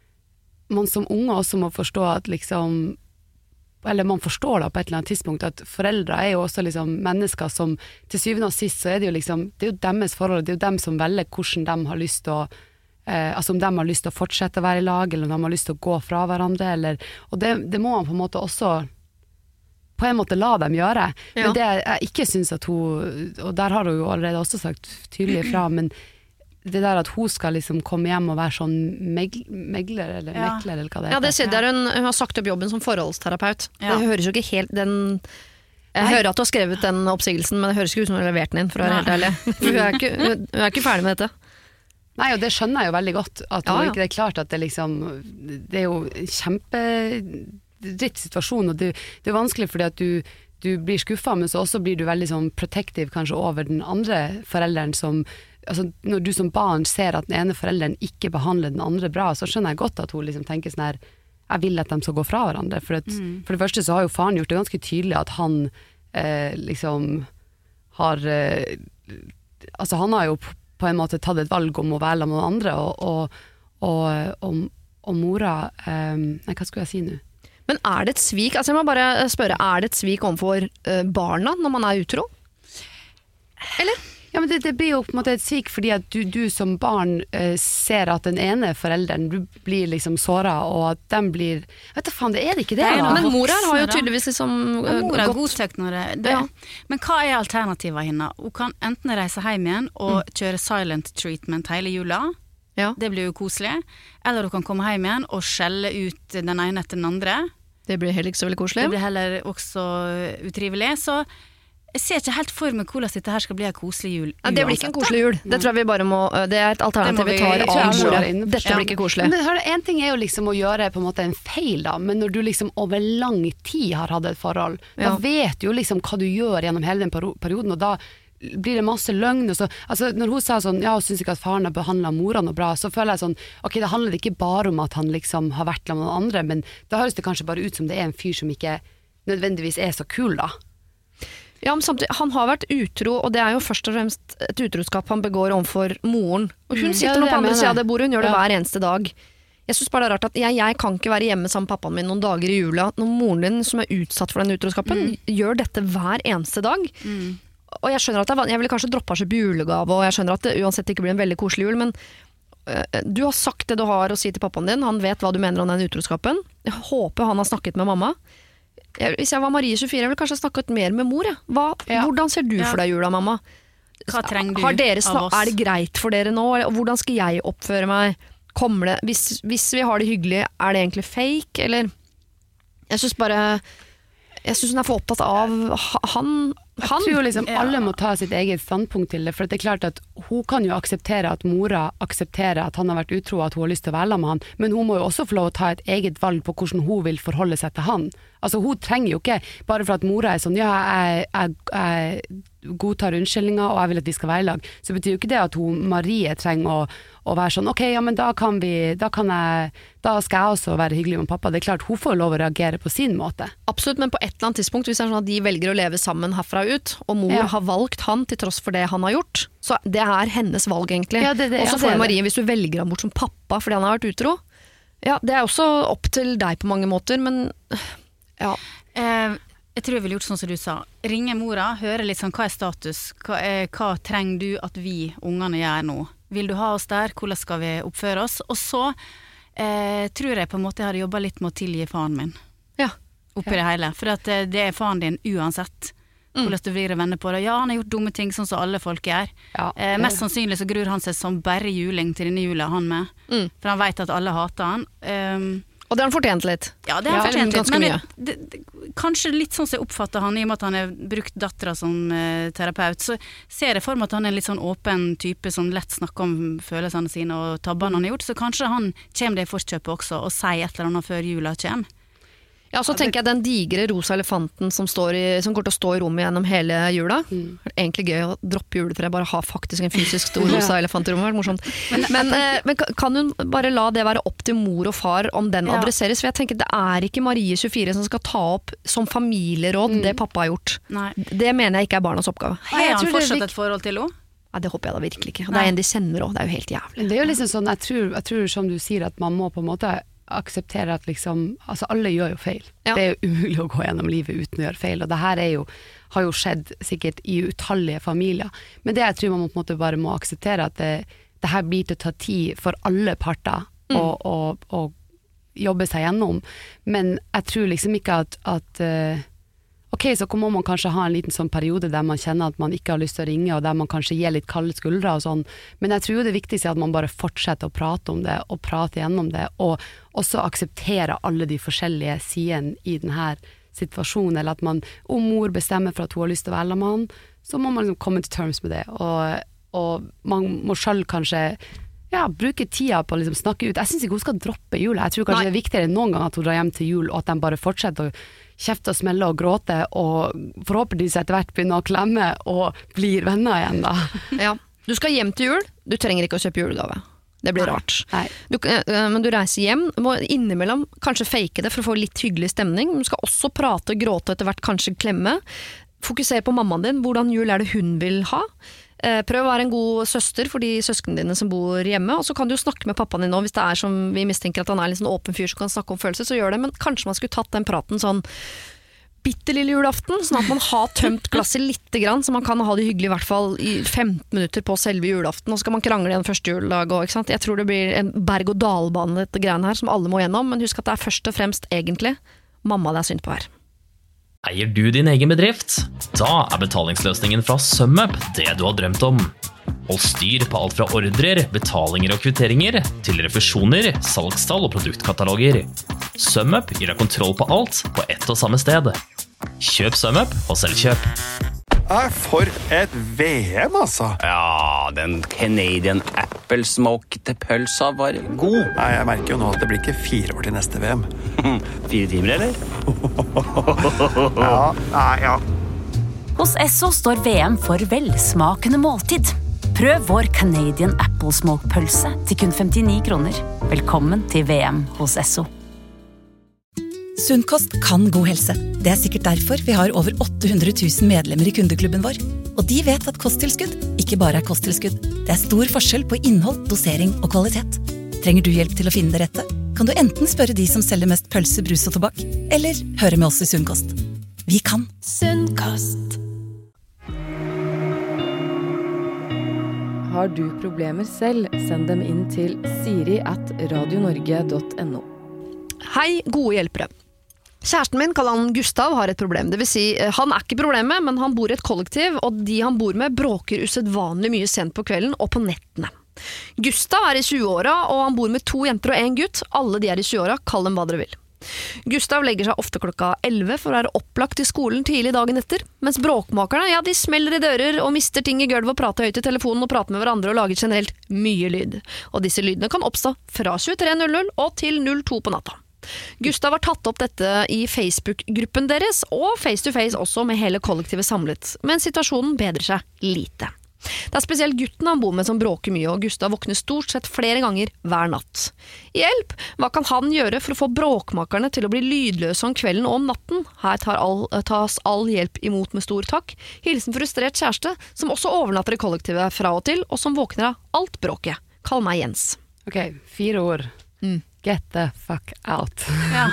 man som unge også må forstå at liksom, eller man forstår da på et eller annet tidspunkt at foreldre er jo også liksom mennesker som til syvende og sist så er det jo liksom, det er jo deres forhold, det er jo dem som velger hvordan de har lyst til å Eh, altså om de har lyst til å fortsette å være i lag, eller om de har lyst til å gå fra hverandre, eller, og det, det må man på en måte også på en måte la dem gjøre. Ja. Men det jeg ikke synes at hun, og der har hun jo allerede også sagt tydelig fra, men det der at hun skal liksom komme hjem og være sånn meg, megler, eller ja. mekler, eller hva det heter. Ja, det ser der hun, hun har sagt opp jobben som forholdsterapeut. Ja. Det høres jo ikke helt den... Jeg Nei. hører at du har skrevet den oppsigelsen, men det høres ikke ut som du har levert den inn, for å være helt ærlig. Hun er ikke, hun er ikke ferdig med dette. Nei, og det skjønner jeg jo veldig godt, at ja, ja. Ikke, det er klart at det liksom, det er jo en kjempedritt situasjon, og det, det er vanskelig fordi at du, du blir skuffet, men så også blir du veldig sånn protective kanskje over den andre forelderen som, altså når du som barn ser at den ene forelderen ikke behandler den andre bra, så skjønner jeg godt at hun liksom tenker sånn her, jeg vil at de skal gå fra hverandre, for, at, mm. for det første så har jo faren gjort det ganske tydelig at han eh, liksom har, eh, altså han har jo på en måte tatt et valg om å være med noen andre, og, og, og, og, og mora um, nei, hva skulle jeg si nå? Men er det et svik, altså jeg må bare spørre, er det et svik overfor uh, barna når man er utro? Eller? Ja, men det, det blir jo på en måte et svik fordi at du, du som barn uh, ser at den ene forelderen du blir liksom såret, og at den blir, vet du faen, det er det ikke det da? Men mora har jo tydeligvis liksom uh, ja, mora har godtøkt når det, det. Ja. Men hva er alternativet henne? Hun kan enten reise hjem igjen og mm. kjøre silent treatment hele jula, ja. Det blir jo koselig, eller hun kan komme hjem igjen og skjelle ut den ene etter den andre. Det blir heller ikke så veldig koselig. Det blir heller også utrivelig, så jeg ser ikke helt for meg hvordan dette her skal bli en koselig jul. Ja, det blir ikke en koselig jul. Det tror jeg vi bare må, det er et alternativ vi tar av bordet. Dette blir ikke koselig. Men en ting er jo liksom å gjøre på en måte en feil da, men når du liksom over lang tid har hatt et forhold, ja. Da vet du jo liksom hva du gjør gjennom hele den perioden, og da blir det masse løgn. Og så, altså når hun sa sånn, ja, hun synes ikke at faren har behandlet mora noe bra, så føler jeg sånn, ok, det handler ikke bare om at han liksom har vært sammen med noen andre, men da høres det kanskje bare ut som det er en fyr som ikke nødvendigvis er så kul da. Ja, men samtidig, han har vært utro, og det er jo først og fremst et utroskap han begår overfor moren. Og hun sitter nå på andre siden av det bordet, hun gjør det ja. Hver eneste dag. Jeg synes bare det er rart at jeg, jeg kan ikke være hjemme sammen med pappaen min noen dager i jula, når moren din som er utsatt for den utroskapen, mm. gjør dette hver eneste dag. Mm. Og jeg skjønner at det, jeg ville kanskje droppe seg på julegave, og jeg skjønner at det uansett ikke blir en veldig koselig jul, men uh, du har sagt det du har å si til pappaen din, han vet hva du mener om den utroskapen. Jeg håper han har snakket med mamma. Jeg, hvis jeg var Marie tjuefire, jeg ville kanskje snakket mer med mor. Ja. Hva, ja. Hvordan ser du ja. For deg jula, mamma? Hva trenger du har dere av oss? Er det greit for dere nå? Eller, hvordan skal jeg oppføre meg? Kommer det, hvis, hvis vi har det hyggelig, er det egentlig fake? Eller, jeg synes bare jeg synes hun er for opptatt av han, jeg han. tror liksom alle må ta sitt eget standpunkt til det, for det er klart at hun kan jo akseptere at mora aksepterer at han har vært utro, at hun har lyst til å være med han, men hun må jo også få lov å ta et eget valg på hvordan hun vil forholde seg til han. Altså hun trenger jo ikke, bare for at mora er sånn, ja, jeg, jeg, jeg godtar unnskyldninger og jeg vil at vi skal være i lag, så betyr jo ikke det at hun, Marie trenger å, å være sånn, ok, ja, men da kan vi, da kan jeg, da skal jeg også være hyggelig med pappa. Det er klart, hun får lov å reagere på sin måte. Absolutt, men på et eller annet tidspunkt, hvis det er sånn at de velger å leve sammen herfra ut, og mor ja. Har valgt han til tross for det han har gjort, så det er hennes valg egentlig. Ja, det, det, også for ja, Marie, hvis du velger ham bort som pappa fordi han har vært utro, ja, det er også opp til deg på mange måter, men ja. Eh, jeg tror jeg ville gjort sånn som du sa. Ringe mora, høre litt sånn, hva er status? Hva, er, hva trenger du at vi, ungene, gjør nå? Vil du ha oss der? Hvordan skal vi oppføre oss? Og så eh, tror jeg på en måte jeg hadde jobbet litt med å tilgi faren min. Ja. Oppi ja. Det hele. For at det er faren din uansett. Mm. Hvordan du blir å vende på det. Ja, han har gjort dumme ting sånn som alle folk gjør. Ja. Eh, mest sannsynlig så grur han seg som bare juling til denne jula, han med. Mm. For han vet at alle hater han. Um, Og det har han fortjent litt. Ja, det har han fortjent litt, men det, det, kanskje litt sånn som jeg oppfatter han, i og med at han har brukt dattera som uh, terapeut, så ser jeg for meg at han er en litt sånn åpen type som lett snakker om følelsene sine og tabbene han har gjort, så kanskje han kommer det i forkjøpet også og sier et eller annet før jula kommer. Ja, så tenker jeg den digre rosa elefanten som, står i, som går til å stå i rommet gjennom hele jula. Mm. Det er egentlig gøy å droppe juletre, bare ha faktisk en fysisk stor rosa elefant i rommet, det er morsomt. Men, men, eh, men kan hun bare la det være opp til mor og far om den ja. Adresseres? For jeg tenker det er ikke Marie tjuefire som skal ta opp som familieråd mm. det pappa har gjort. Nei. Det mener jeg ikke er barnas oppgave. Har han fortsatt et forhold til henne? Ja, det håper jeg da virkelig ikke. Det er en de kjenner også, det er jo helt jævlig. Det er jo liksom sånn, jeg tror, jeg tror som du sier at man må på en måte akseptere at liksom, altså alle gjør jo feil. Ja. Det er jo umulig å gå gjennom livet uten å gjøre feil, og det her er jo, har jo skjedd sikkert i utallige familier. Men det jeg tror man må, på en måte bare må akseptere at det, det her blir til å ta tid for alle parter mm. og, og, og jobbe seg gjennom. Men jeg tror liksom ikke at, at uh, ok, så må man kanskje ha en liten sånn periode der man kjenner at man ikke har lyst til å ringe, og der man kanskje gir litt kalde skuldre og sånn, men jeg tror det viktigste er at man bare fortsetter å prate om det, og prate gjennom det, og også akseptere alle de forskjellige sidene i denne situasjonen, eller at man, om mor bestemmer for at hun har lyst til å være med han, så må man liksom komme til terms med det, og, og man må selv kanskje ja, bruke tida på å liksom snakke ut. Jeg synes ikke hun skal droppe jul, jeg tror kanskje Nei. Det er viktigere enn noen gang at hun drar hjem til jul, og at de bare fortsetter å kjefte og smelle og gråte, og forhåpentligvis etter hvert begynne å klemme og blir venner igjen da. Ja, du skal hjem til jul, du trenger ikke å kjøpe julegave. Det blir Nei. Rart. Nei. Du, men du reiser hjem, du må innimellom kanskje fake det for å få litt hyggelig stemning, du skal også prate, gråte og etter hvert kanskje klemme. Fokuser på mammaen din, hvordan jul er det hun vil ha. Prøv å være en god søster for de søskene dine som bor hjemme, og så kan du jo snakke med pappaen din nå, hvis det er som vi mistenker at han er en sånn åpen fyr som kan snakke om følelser, så gjør det, men kanskje man skulle tatt den praten sånn bittelille julaften, sånn at man har tømt glasset litt grann, så man kan ha det hyggelig i hvert fall i femten minutter på selve julaften, og så skal man krangle igjen første juledag også, ikke sant? Jeg tror det blir en berg- og dalbane dette greiene her, som alle må gjennom, men husk at det er først og fremst egentlig mamma det er synd på her. Eier du din egen bedrift? Da er betalingsløsningen fra SumUp det du har drømt om. Hold styr på alt fra ordrer, betalinger og kvitteringer, til refusjoner, salgstall og produktkataloger. SumUp gir deg kontroll på alt på ett og samme sted. Kjøp SumUp og selv kjøp. For et V M, altså. Ja, den Canadian Apple Smoked pølsa var god. Nei, jeg merker jo nå at det blir ikke fire år til neste V M. Fire timer, eller? Ja, nei, ja. Hos Esso står V M for velsmakende måltid. Prøv vår Canadian Apple Smoked pølse til kun femtini kroner. Velkommen til V M hos Esso. Sunnkost kan god helse. Det er sikkert derfor vi har over åtte hundre tusen medlemmer i kundeklubben vår. Og de vet at kosttilskudd ikke bare er kosttilskudd. Det er stor forskjell på innhold, dosering og kvalitet. Trenger du hjelp til å finne det rette? Kan du enten spørre de som selger mest pølse, brus og tobakk, eller høre med oss i Sunnkost. Vi kan. Sunnkost. Har du problemer selv, send dem inn til siri at radionorge punktum no. Hei, gode hjelpere. Kjæresten min, kaller han Gustav, har et problem. Det vil si, han er ikke problemet, men han bor i et kollektiv, og de han bor med bråker usedvanlig mye sent på kvelden og på nettene. Gustav er i tjue-åra, og han bor med to jenter og en gutt. Alle de er i tjue-åra, kall dem hva dere vil. Gustav legger seg ofte klokka elleve for å være opplagt i skolen tidlig dagen etter, mens bråkmakerne, ja, de smeller i dører og mister ting i gulvet og prater høyt i telefonen og prater med hverandre og lager generelt mye lyd. Og disse lydene kan oppstå fra tjuetre null null og til null to på natta. Gustav har tatt opp dette i Facebook-gruppen deres, og face to face også med hele kollektivet samlet, men situasjonen bedrer seg lite. Det er spesielt gutten han bor med som bråker mye, og Gustav våkner stort sett flere ganger hver natt. Hjelp! Hva kan han gjøre for å få bråkmakerne til å bli lydløse om kvelden og om natten? Her tar all, tas all hjelp imot med stor takk. Hilsen frustrert kjæreste, som også overnatter i kollektivet fra og til, og som våkner av alt bråket. Kall meg Jens. Ok, fire ord. Mm. Get the fuck out. Ja.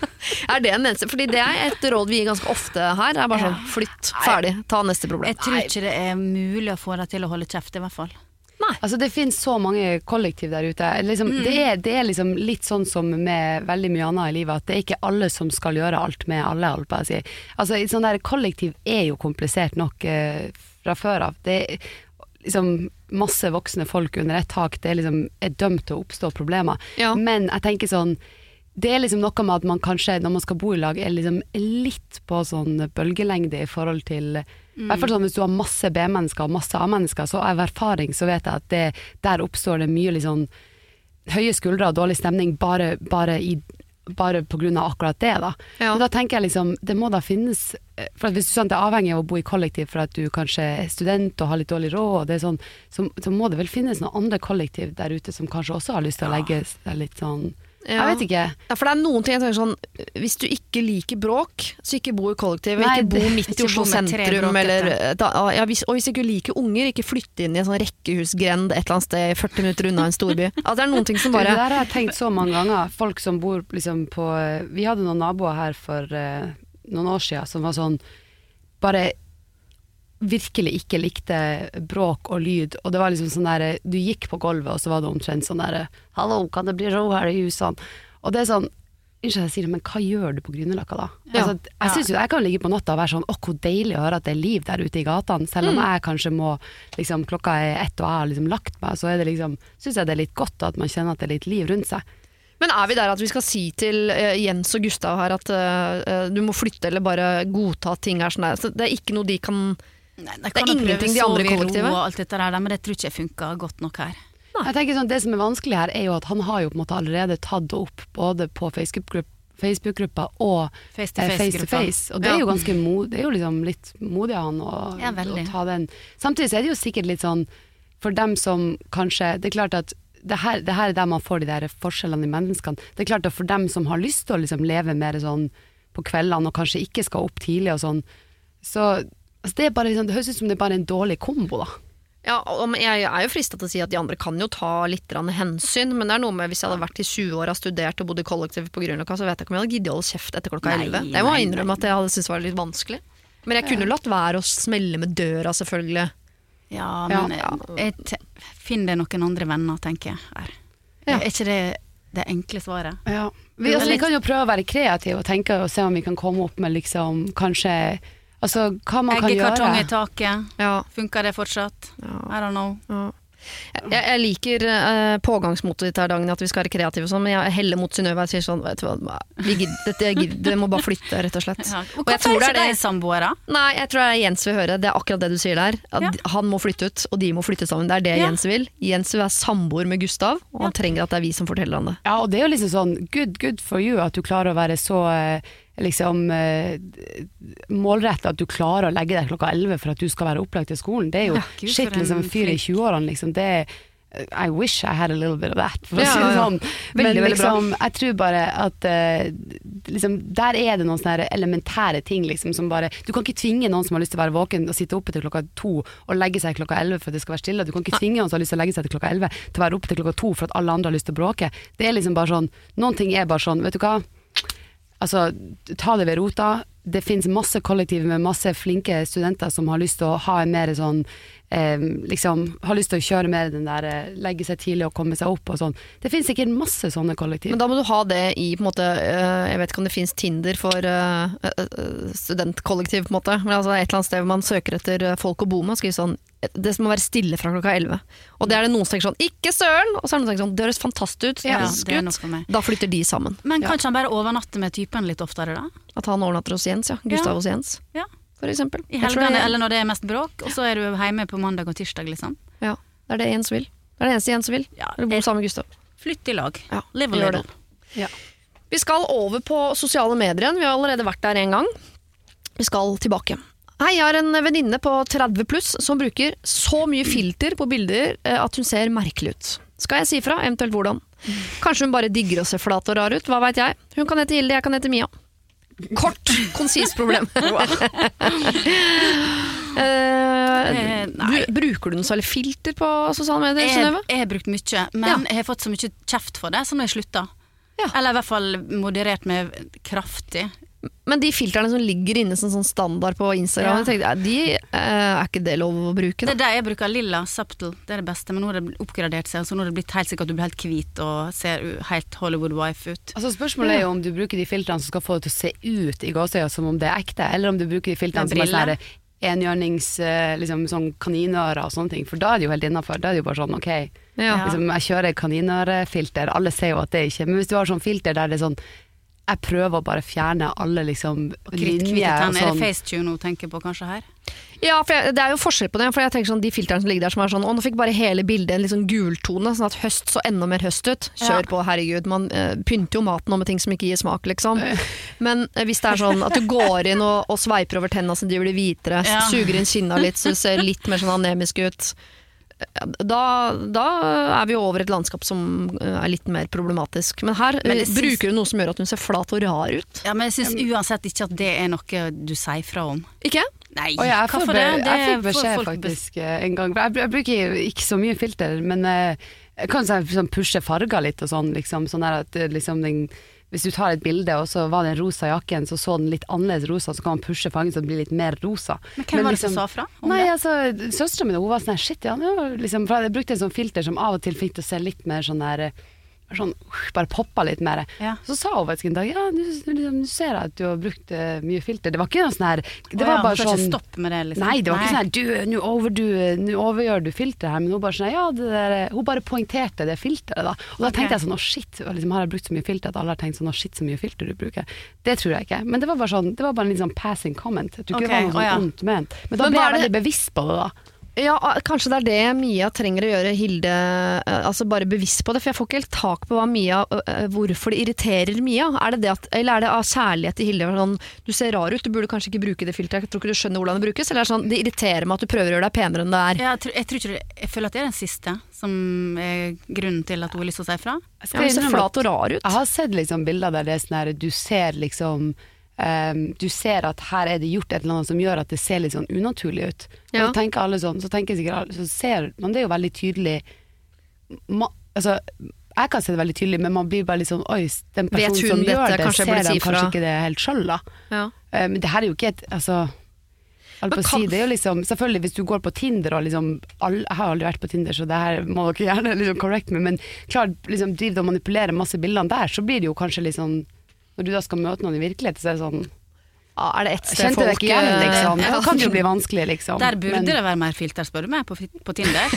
Er det en eneste? Fordi det er et råd vi gir ganske ofte her. Det er bare sånn, flytt, ferdig, ta neste problem. Jeg tror ikke det er mulig å få deg til å holde kjeft i hvert fall. Nei. Altså det finnes så mange kollektiv der ute. Liksom, mm. det, er, det er liksom litt sånn som med veldig mye annet i livet, at det er ikke alle som skal gjøre alt med alle, alt på å si. Altså sånn der kollektiv er jo komplisert nok uh, fra før av. Det er liksom masse voksne folk under et tak, det er liksom er dømt til å oppstå problemer. Ja. Men jeg tenker sånn, det er liksom noe med at man kanskje, når man skal bo i lag, er liksom litt på sånn bølgelengde i forhold til, mm. i hvert fall sånn hvis du har masse B-mennesker og masse A-mennesker, så av erfaring så vet jeg at det, der oppstår det mye liksom høye skuldre og dårlig stemning bare, bare i bare på grunn av akkurat det da. Ja. Men da tenker jeg liksom, det må da finnes, for hvis du sånn, det er avhengig av å bo i kollektiv for at du kanskje er student og har litt dårlig råd, og det er sånn, så, så må det vel finnes noen andre kollektiv der ute som kanskje også har lyst til å legge seg litt sånn, ja. Jeg vet ikke. Ja, for det er noen ting jeg tenker sånn, hvis du ikke liker bråk, så ikke bo i kollektiv, Nei, ikke bo midt i Oslo sentrum, eller, da, ja, hvis, og hvis ikke du liker unger, ikke flytte inn i en sånn rekkehusgrend et eller annet sted førti minutter unna en storby. Altså, det er noen ting som bare... Det der har jeg tenkt så mange ganger, folk som bor liksom på... Vi hadde noen naboer her for uh, noen år siden som var sånn, bare virkelig ikke likte bråk og lyd, og det var liksom sånn der, du gikk på gulvet, og så var det omtrent sånn der, hallo, kan det bli ro her i husene? Og det er sånn, unnskyld jeg sier det, men hva gjør du på Grünerløkka da? Ja. Altså, jeg synes jo, jeg kan ligge på natta og være sånn, åh, hvor deilig å høre at det er liv der ute i gatene, selv om mm. jeg kanskje må, liksom, klokka er ett, og jeg har liksom lagt meg, så er det liksom, synes jeg det er litt godt at man kjenner at det er litt liv rundt seg. Men er vi der at vi skal si til uh, Jens og Gustav her at uh, du må flytte eller bare godta ting her sånn der, så det er ikke noe de kan... Nei, det, det er ingenting de andre kollektivet. Og alt dette der, men det tror ikke jeg funker godt nok her. Nei. Jeg tenker sånn, det som er vanskelig her er jo at han har jo på en måte allerede tatt opp både på Facebook-gruppa og face to face, face, to face. Og det er jo ganske mod, det er jo liksom litt modig av han å, ja, å ta den. Samtidig så er det jo sikkert litt sånn, for dem som kanskje, det er klart at det her, det her er der man får de der forskjellene i menneskene. Det er klart at for dem som har lyst til å liksom leve mer sånn på kveldene og kanskje ikke skal opp tidlig og sånn, så altså det, er bare, liksom, det høres ut som det er bare en dårlig kombo da. Ja, og jeg er jo fristet til å si at de andre kan jo ta litt hensyn, men det er noe med hvis jeg hadde vært i tjue år og studert og bodd i kollektiv på Grünerløkka, så vet jeg ikke om jeg hadde giddet å holde kjeft etter klokka elleve. Det må jeg innrømme at jeg hadde syntes var litt vanskelig. Men jeg kunne latt være å smelle med døra, selvfølgelig. Ja, men ja, ja. Jeg, finn det noen andre venner, tenker jeg. Her. Ja. Er ikke det det enkle svaret? Ja. Vi, altså, vi kan jo prøve å være kreative og tenke og se om vi kan komme opp med liksom, kanskje altså, hva man kan gjøre. Eggekartong i taket, ja. Funker det fortsatt? Ja. I don't know. Ja. Jeg, jeg liker uh, pågangsmotet ditt her, Dagny, at vi skal være kreative og sånn, men jeg heller mot Synnøve og sier sånn, vet du hva, vi gidder, det, jeg gidder, det må bare flytte, rett og slett. Ja. Og og jeg tror det er det samboere? Nei, jeg tror det er Jens vil høre, det er akkurat det du sier der, at ja. Han må flytte ut, og de må flytte sammen, det er det ja. Jens vil. Jens vil være samboer med Gustav, og han ja. trenger at det er vi som forteller han det. Ja, og det er jo liksom sånn, good, good for you, at du klarer å være så liksom målrettet at du klarer å legge deg klokka elleve for at du skal være opplagt til skolen. Det er jo ja, shit, liksom fyr i tjue-årene, liksom, det er I wish I had a little bit of that, for å ja, si det sånn. Ja. Veldig, men liksom, veldig bra. Jeg tror bare at uh, liksom, der er det noen sånne elementære ting liksom, som bare, du kan ikke tvinge noen som har lyst til å være våken og sitte oppe til klokka to og legge seg klokka elleve for at det skal være stille. Du kan ikke tvinge noen som har lyst til å legge seg til klokka elleve til å være oppe til klokka to for at alle andre har lyst til å bråke. Det er liksom bare sånn, noen ting er bare sånn, vet du hva? Altså, ta det ved rota. Det finnes masse kollektiv med masse flinke studenter som har lyst til å ha en mer sånn Eh, liksom, har lyst til å kjøre mer den der eh, legge seg tidlig og komme seg opp og sånn. Det finnes sikkert masse sånne kollektiv. Men da må du ha det i på en måte, uh, jeg vet ikke om det finnes Tinder for uh, uh, studentkollektiv på en måte, men altså et eller annet sted hvor man søker etter folk å bo med, skriver sånn, det må være stille fra klokka elleve. Og det er det noen som tenker sånn, ikke søren! Og så er det noen som tenker sånn, det høres fantastisk ut, ja, det er nok for meg. Da flytter de sammen. Men kanskje ja. han bare overnatter med typen litt oftere da? At han overnatter hos Jens, ja. Gustav ja. hos Jens. Ja. For eksempel. I helgene, jeg... eller når det er mest bråk, og så er du hjemme på mandag og tirsdag, liksom. Ja, det er det Jens vil. Det er det eneste Jens vil. Ja, Eller bo sammen med Gustav. Flytt i lag. Ja, live a little. Ja. Vi skal over på sosiale medier igjen. Vi har allerede vært der en gang. Vi skal tilbake. Hei, jeg har en venninne på tretti pluss som bruker så mye filter på bilder at hun ser merkelig ut. Skal jeg si fra? Eventuelt hvordan? Kanskje hun bare digger å se flat og rar ut? Hva vet jeg? Hun kan hete Hilde, jeg kan hete Mia. Kort, konsis problem. uh, Nei. Bruker du noe særlig filter på sosiale medier, Synnøve? Jeg, jeg har brukt mye, men ja. Jeg har fått så mye kjeft for det, så nå har jeg sluttet. Ja. Eller i hvert fall moderert med kraftig. Men de filterne som ligger inne som sånn standard på Instagram, ja. Jeg tenkte, de, uh, er ikke det lov å bruke? Da? Det er det jeg bruker, lilla, subtle, det er det beste, men nå har det oppgradert seg, så nå har det blitt helt sikkert at du blir helt hvit og ser helt Hollywood-wife ut. Altså spørsmålet er jo om du bruker de filtrene som skal få det til å se ut i gåsøya som om det er ekte, eller om du bruker de filtrene som er sånn enhjørnings, liksom sånn kaninører og sånne ting, for da er det jo helt innenfor, da er det jo bare sånn, ok, ja. Liksom, jeg kjører kaninørefilter, alle ser jo at det ikke, men hvis du har sånn filter der det er sånn, jeg prøver å bare fjerne alle liksom linjer og sånn. Er det FaceTune du tenker på kanskje her? Ja, for jeg, det er jo forskjell på det, for jeg tenker sånn, de filtrene som ligger der som er sånn, og nå fikk bare hele bildet en litt sånn gultone, sånn at høst så enda mer høst ut. Kjør ja. På, herregud, man uh, pynter jo maten om med ting som ikke gir smak, liksom. Men uh, hvis det er sånn at du går inn og, og sveiper over tennene så de blir hvitere, ja. Suger inn kinna litt så det ser litt mer sånn anemisk ut, Da, da er vi over et landskap som er litt mer problematisk. Men her men synes, bruker du noe som gjør at hun ser flat og rar ut. Ja, men jeg synes uansett ikke at det er noe du sier fra om. Ikke? Nei, og jeg, hva for det? det? Jeg fikk beskjed faktisk en gang. Jeg, jeg bruker ikke så mye filter, men jeg kan sånn, pushe farger litt og sånn, liksom, sånn der at liksom den hvis du tar et bilde, og så var det en rosa jakken, så så den litt annerledes rosa, så kan man pushe fargen så det blir litt mer rosa. Men hvem Men var det liksom, som sa fra? Nei, det? altså, søsteren min, hun var sånn, shit, ja, liksom, for jeg brukte en sånn filter som av og til fikk til å se litt mer sånn der, sånn, bare poppa litt mer. Ja. Så sa hun faktisk en dag, ja, nu, liksom, nu ser jeg at du har brukt uh, mye filter. Det var ikke noe sånn her, det var oh, ja, bare sånn, stopp med det, liksom. Nei, det var nei. Ikke sånn her, du, nu, over, du, nu overgjør du filter her, men hun bare sånn, ja, det der, hun bare poengterte det filteret da. Og da okay. tenkte jeg sånn, å oh, shit, liksom, har jeg brukt så mye filter at alle har tenkt sånn, å oh, shit, så mye filter du bruker. Det tror jeg ikke, men det var bare sånn, det var bare en litt sånn passing comment. Jeg tror ikke okay. det var noe sånn oh, ja. ondt ment. Men da men ble jeg veldig bevisst på det da. Ja, kanskje det er det Mia trenger å gjøre, Hilde, altså bare bevisst på det, for jeg får ikke helt tak på hva Mia, hvorfor det irriterer Mia. Er det det at, eller er det av kjærlighet til Hilde, sånn, du ser rar ut, du burde kanskje ikke bruke det filteret, jeg tror ikke du skjønner hvordan det brukes, eller er det sånn, det irriterer meg at du prøver å gjøre deg penere enn det er. Ja, jeg, tror, jeg tror ikke det, jeg føler at det er den siste som er grunnen til at hun har lyst til å si fra. Ja, hun ser flat og rar ut. Jeg har sett liksom bilder der det er sånn her, du ser liksom Um, du ser at her er det gjort et eller annet som gjør at det ser litt sånn unaturlig ut. Ja. Og tenker alle sånn, så tenker sikkert alle, så ser man det er jo veldig tydelig ma, altså, jeg kan se det veldig tydelig, men man blir bare litt sånn, oi, den personen som dette, gjør det, ser de si kanskje ikke det helt selv da. Ja. Uh, men det her er jo ikke et, altså alt på å si, det er jo liksom, selvfølgelig hvis du går på Tinder og liksom, all, jeg har aldri vært på Tinder, så det her må dere gjerne liksom correct meg, men klart, liksom driver og manipulerer masse bildene der, så blir det jo kanskje liksom når du da skal møte noen i virkeligheten, så er det sånn Er det et sted Kjente det folk ikke igjen, liksom. Ja. Det kan jo bli vanskelig, liksom. Der burde Men- det være mer filter, spør du meg, på, på Tinder.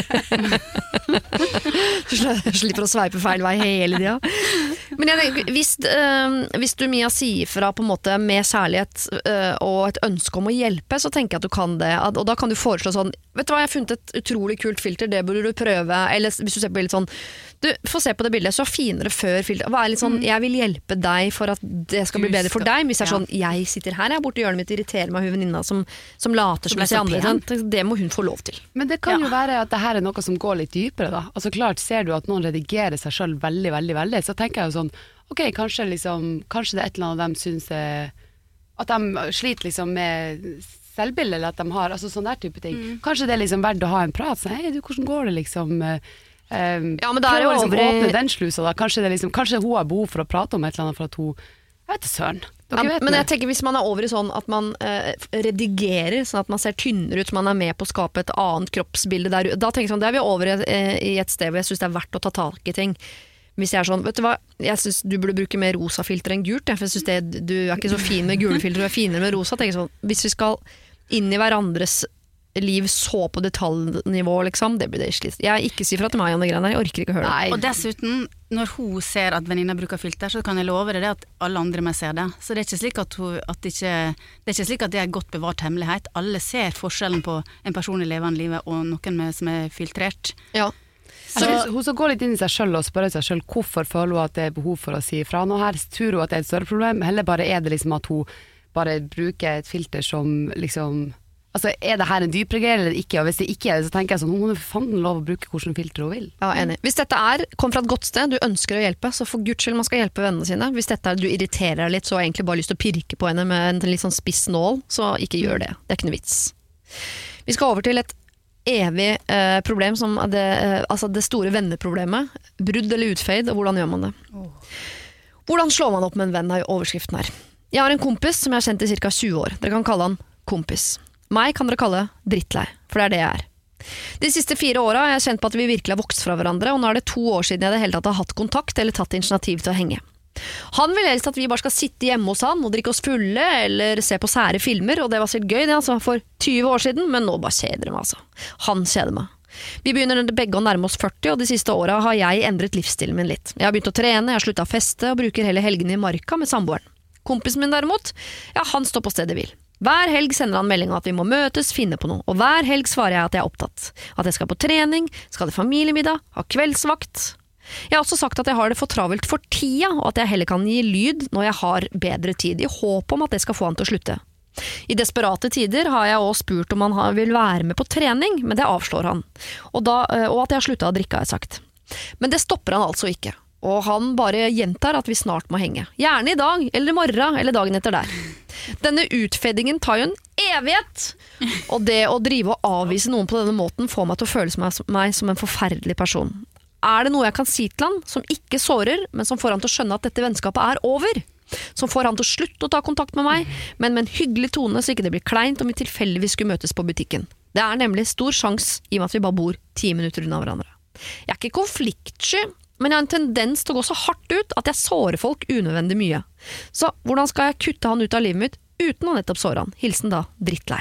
Du slipper å sveipe feil vei hele tida. Men jeg tenker, hvis, øh, hvis du Mia sier fra på en måte med kjærlighet øh, og et ønske om å hjelpe, så tenker jeg at du kan det. At, og da kan du foreslå sånn, vet du hva, jeg har funnet et utrolig kult filter, det burde du prøve. Eller hvis du ser på bildet sånn, du få se på det bildet, så finere før filter. Hva er litt sånn, jeg vil hjelpe deg for at det skal bli bedre for deg. Hvis jeg er sånn, jeg sitter her, jeg er borte i hjørnet mitt, irriterer meg hun venninna som, som later som jeg ser andre. Det må hun få lov til. Men det kan jo være at det her er noe som går litt dypere da. Altså klart, ser du at noen redigerer seg selv veldig, veldig, veldig, så tenker jeg jo sånn, ok, kanskje, liksom, kanskje det er et eller annet de synes er, at de sliter liksom med selvbildet, eller at de har, altså sånn der type ting. Mm. Kanskje det er liksom verdt å ha en prat, sånn, hei du, hvordan går det liksom? Um, ja, men da er det jo liksom over åpne den slusa da. Kanskje, det liksom, kanskje hun har behov for å prate om et eller annet for at hun, jeg vet ikke søren. Ja, men jeg tenker hvis man er over i sånn at man eh, redigerer sånn at man ser tynnere ut, så man er med på å skape et annet kroppsbilde der, da tenker jeg sånn, det er vi over i, eh, i et sted hvor jeg synes det er verdt å ta tak i ting. Hvis jeg er sånn, vet du hva, jeg synes du burde bruke mer rosa filter enn gult, for jeg synes det, du er ikke så fin med gule filter, du er finere med rosa, tenker jeg sånn, hvis vi skal inn i hverandres liv så på detaljnivå, liksom, det blir det slitt. Jeg ikke si fra til meg, Janne Greier, jeg orker ikke å høre det. Og dessuten, når hun ser at venninna bruker filter, så kan jeg love deg det at alle andre med ser det. Så det er ikke slik at, hun, at, ikke, det er ikke slik at det er godt bevart hemmelighet. Alle ser forskjellen på en person i levende livet og noen med, som er filtrert. Ja. Så hun skal gå litt inn i seg selv og spørre seg selv hvorfor føler hun at det er behov for å si fra noe her. Tror hun at det er et større problem, eller bare er det liksom at hun bare bruker et filter som liksom, altså er det her en dypere greie eller ikke, og hvis det ikke er det, så tenker jeg sånn, hun er for fanden lov å bruke hvordan filter hun vil. Ja, enig. Hvis dette er, kom fra et godt sted, du ønsker å hjelpe, så for Guds skyld man skal hjelpe vennene sine. Hvis dette er, du irriterer deg litt, så har jeg egentlig bare lyst til å pirke på henne med en litt sånn spiss nål, så ikke gjør det. Det er ikke noe vits. Vi skal over til et evig eh, problem, som det, eh, altså det store venneproblemet. Brudd eller utfade, og hvordan gjør man det? Oh. Hvordan slår man opp med en venn, er overskriften her. Jeg har en kompis som jeg har kjent i cirka tjue år. Dere kan kalle han kompis. Meg kan dere kalle drittlei, for det er det jeg er. De siste fire årene har jeg kjent på at vi virkelig har vokst fra hverandre, og nå er det to år siden jeg det hele tatt har hatt kontakt eller tatt initiativ til å henge. Han vil helst at vi bare skal sitte hjemme hos han og drikke oss fulle eller se på sære filmer, og det var sikkert gøy det altså, for tyve år siden, men nå bare kjeder det meg altså. Han kjeder meg. Vi begynner begge å nærme oss førti, og de siste årene har jeg endret livsstilen min litt. Jeg har begynt å trene, jeg har sluttet å feste og bruker hele helgene i marka med samboeren. Kompisen min derimot, ja, han står på stedet hvil. Hver helg sender han melding om at vi må møtes, finne på noe, og hver helg svarer jeg at jeg er opptatt. At jeg skal på trening, skal til familiemiddag, ha kveldsvakt. Jeg har også sagt at jeg har det for travelt for tida, og at jeg heller kan gi lyd når jeg har bedre tid, i håp om at det skal få han til å slutte. I desperate tider har jeg også spurt om han vil være med på trening, men det avslår han. Og, da, og at jeg har sluttet å drikke, har jeg sagt. Men det stopper han altså ikke. Og han bare gjentar at vi snart må henge. Gjerne i dag, eller i morgen, eller dagen etter der. Denne utfeddingen tar jo en evighet, og det å drive og avvise noen på denne måten får meg til å føle meg som en forferdelig person. Er det noe jeg kan si til han, som ikke sårer, men som får han til å skjønne at dette vennskapet er over? Som får han til å slutte å ta kontakt med meg, men med en hyggelig tone så ikke det blir kleint om vi tilfeldigvis skulle møtes på butikken. Det er nemlig stor sjans i og med at vi bare bor ti minutter unna hverandre. Jeg er ikke konfliktsky, men jeg har en tendens til å gå så hardt ut at jeg sårer folk unødvendig mye. Så hvordan skal jeg kutte han ut av livet mitt uten å nettopp såre han? Hilsen da, drittlei.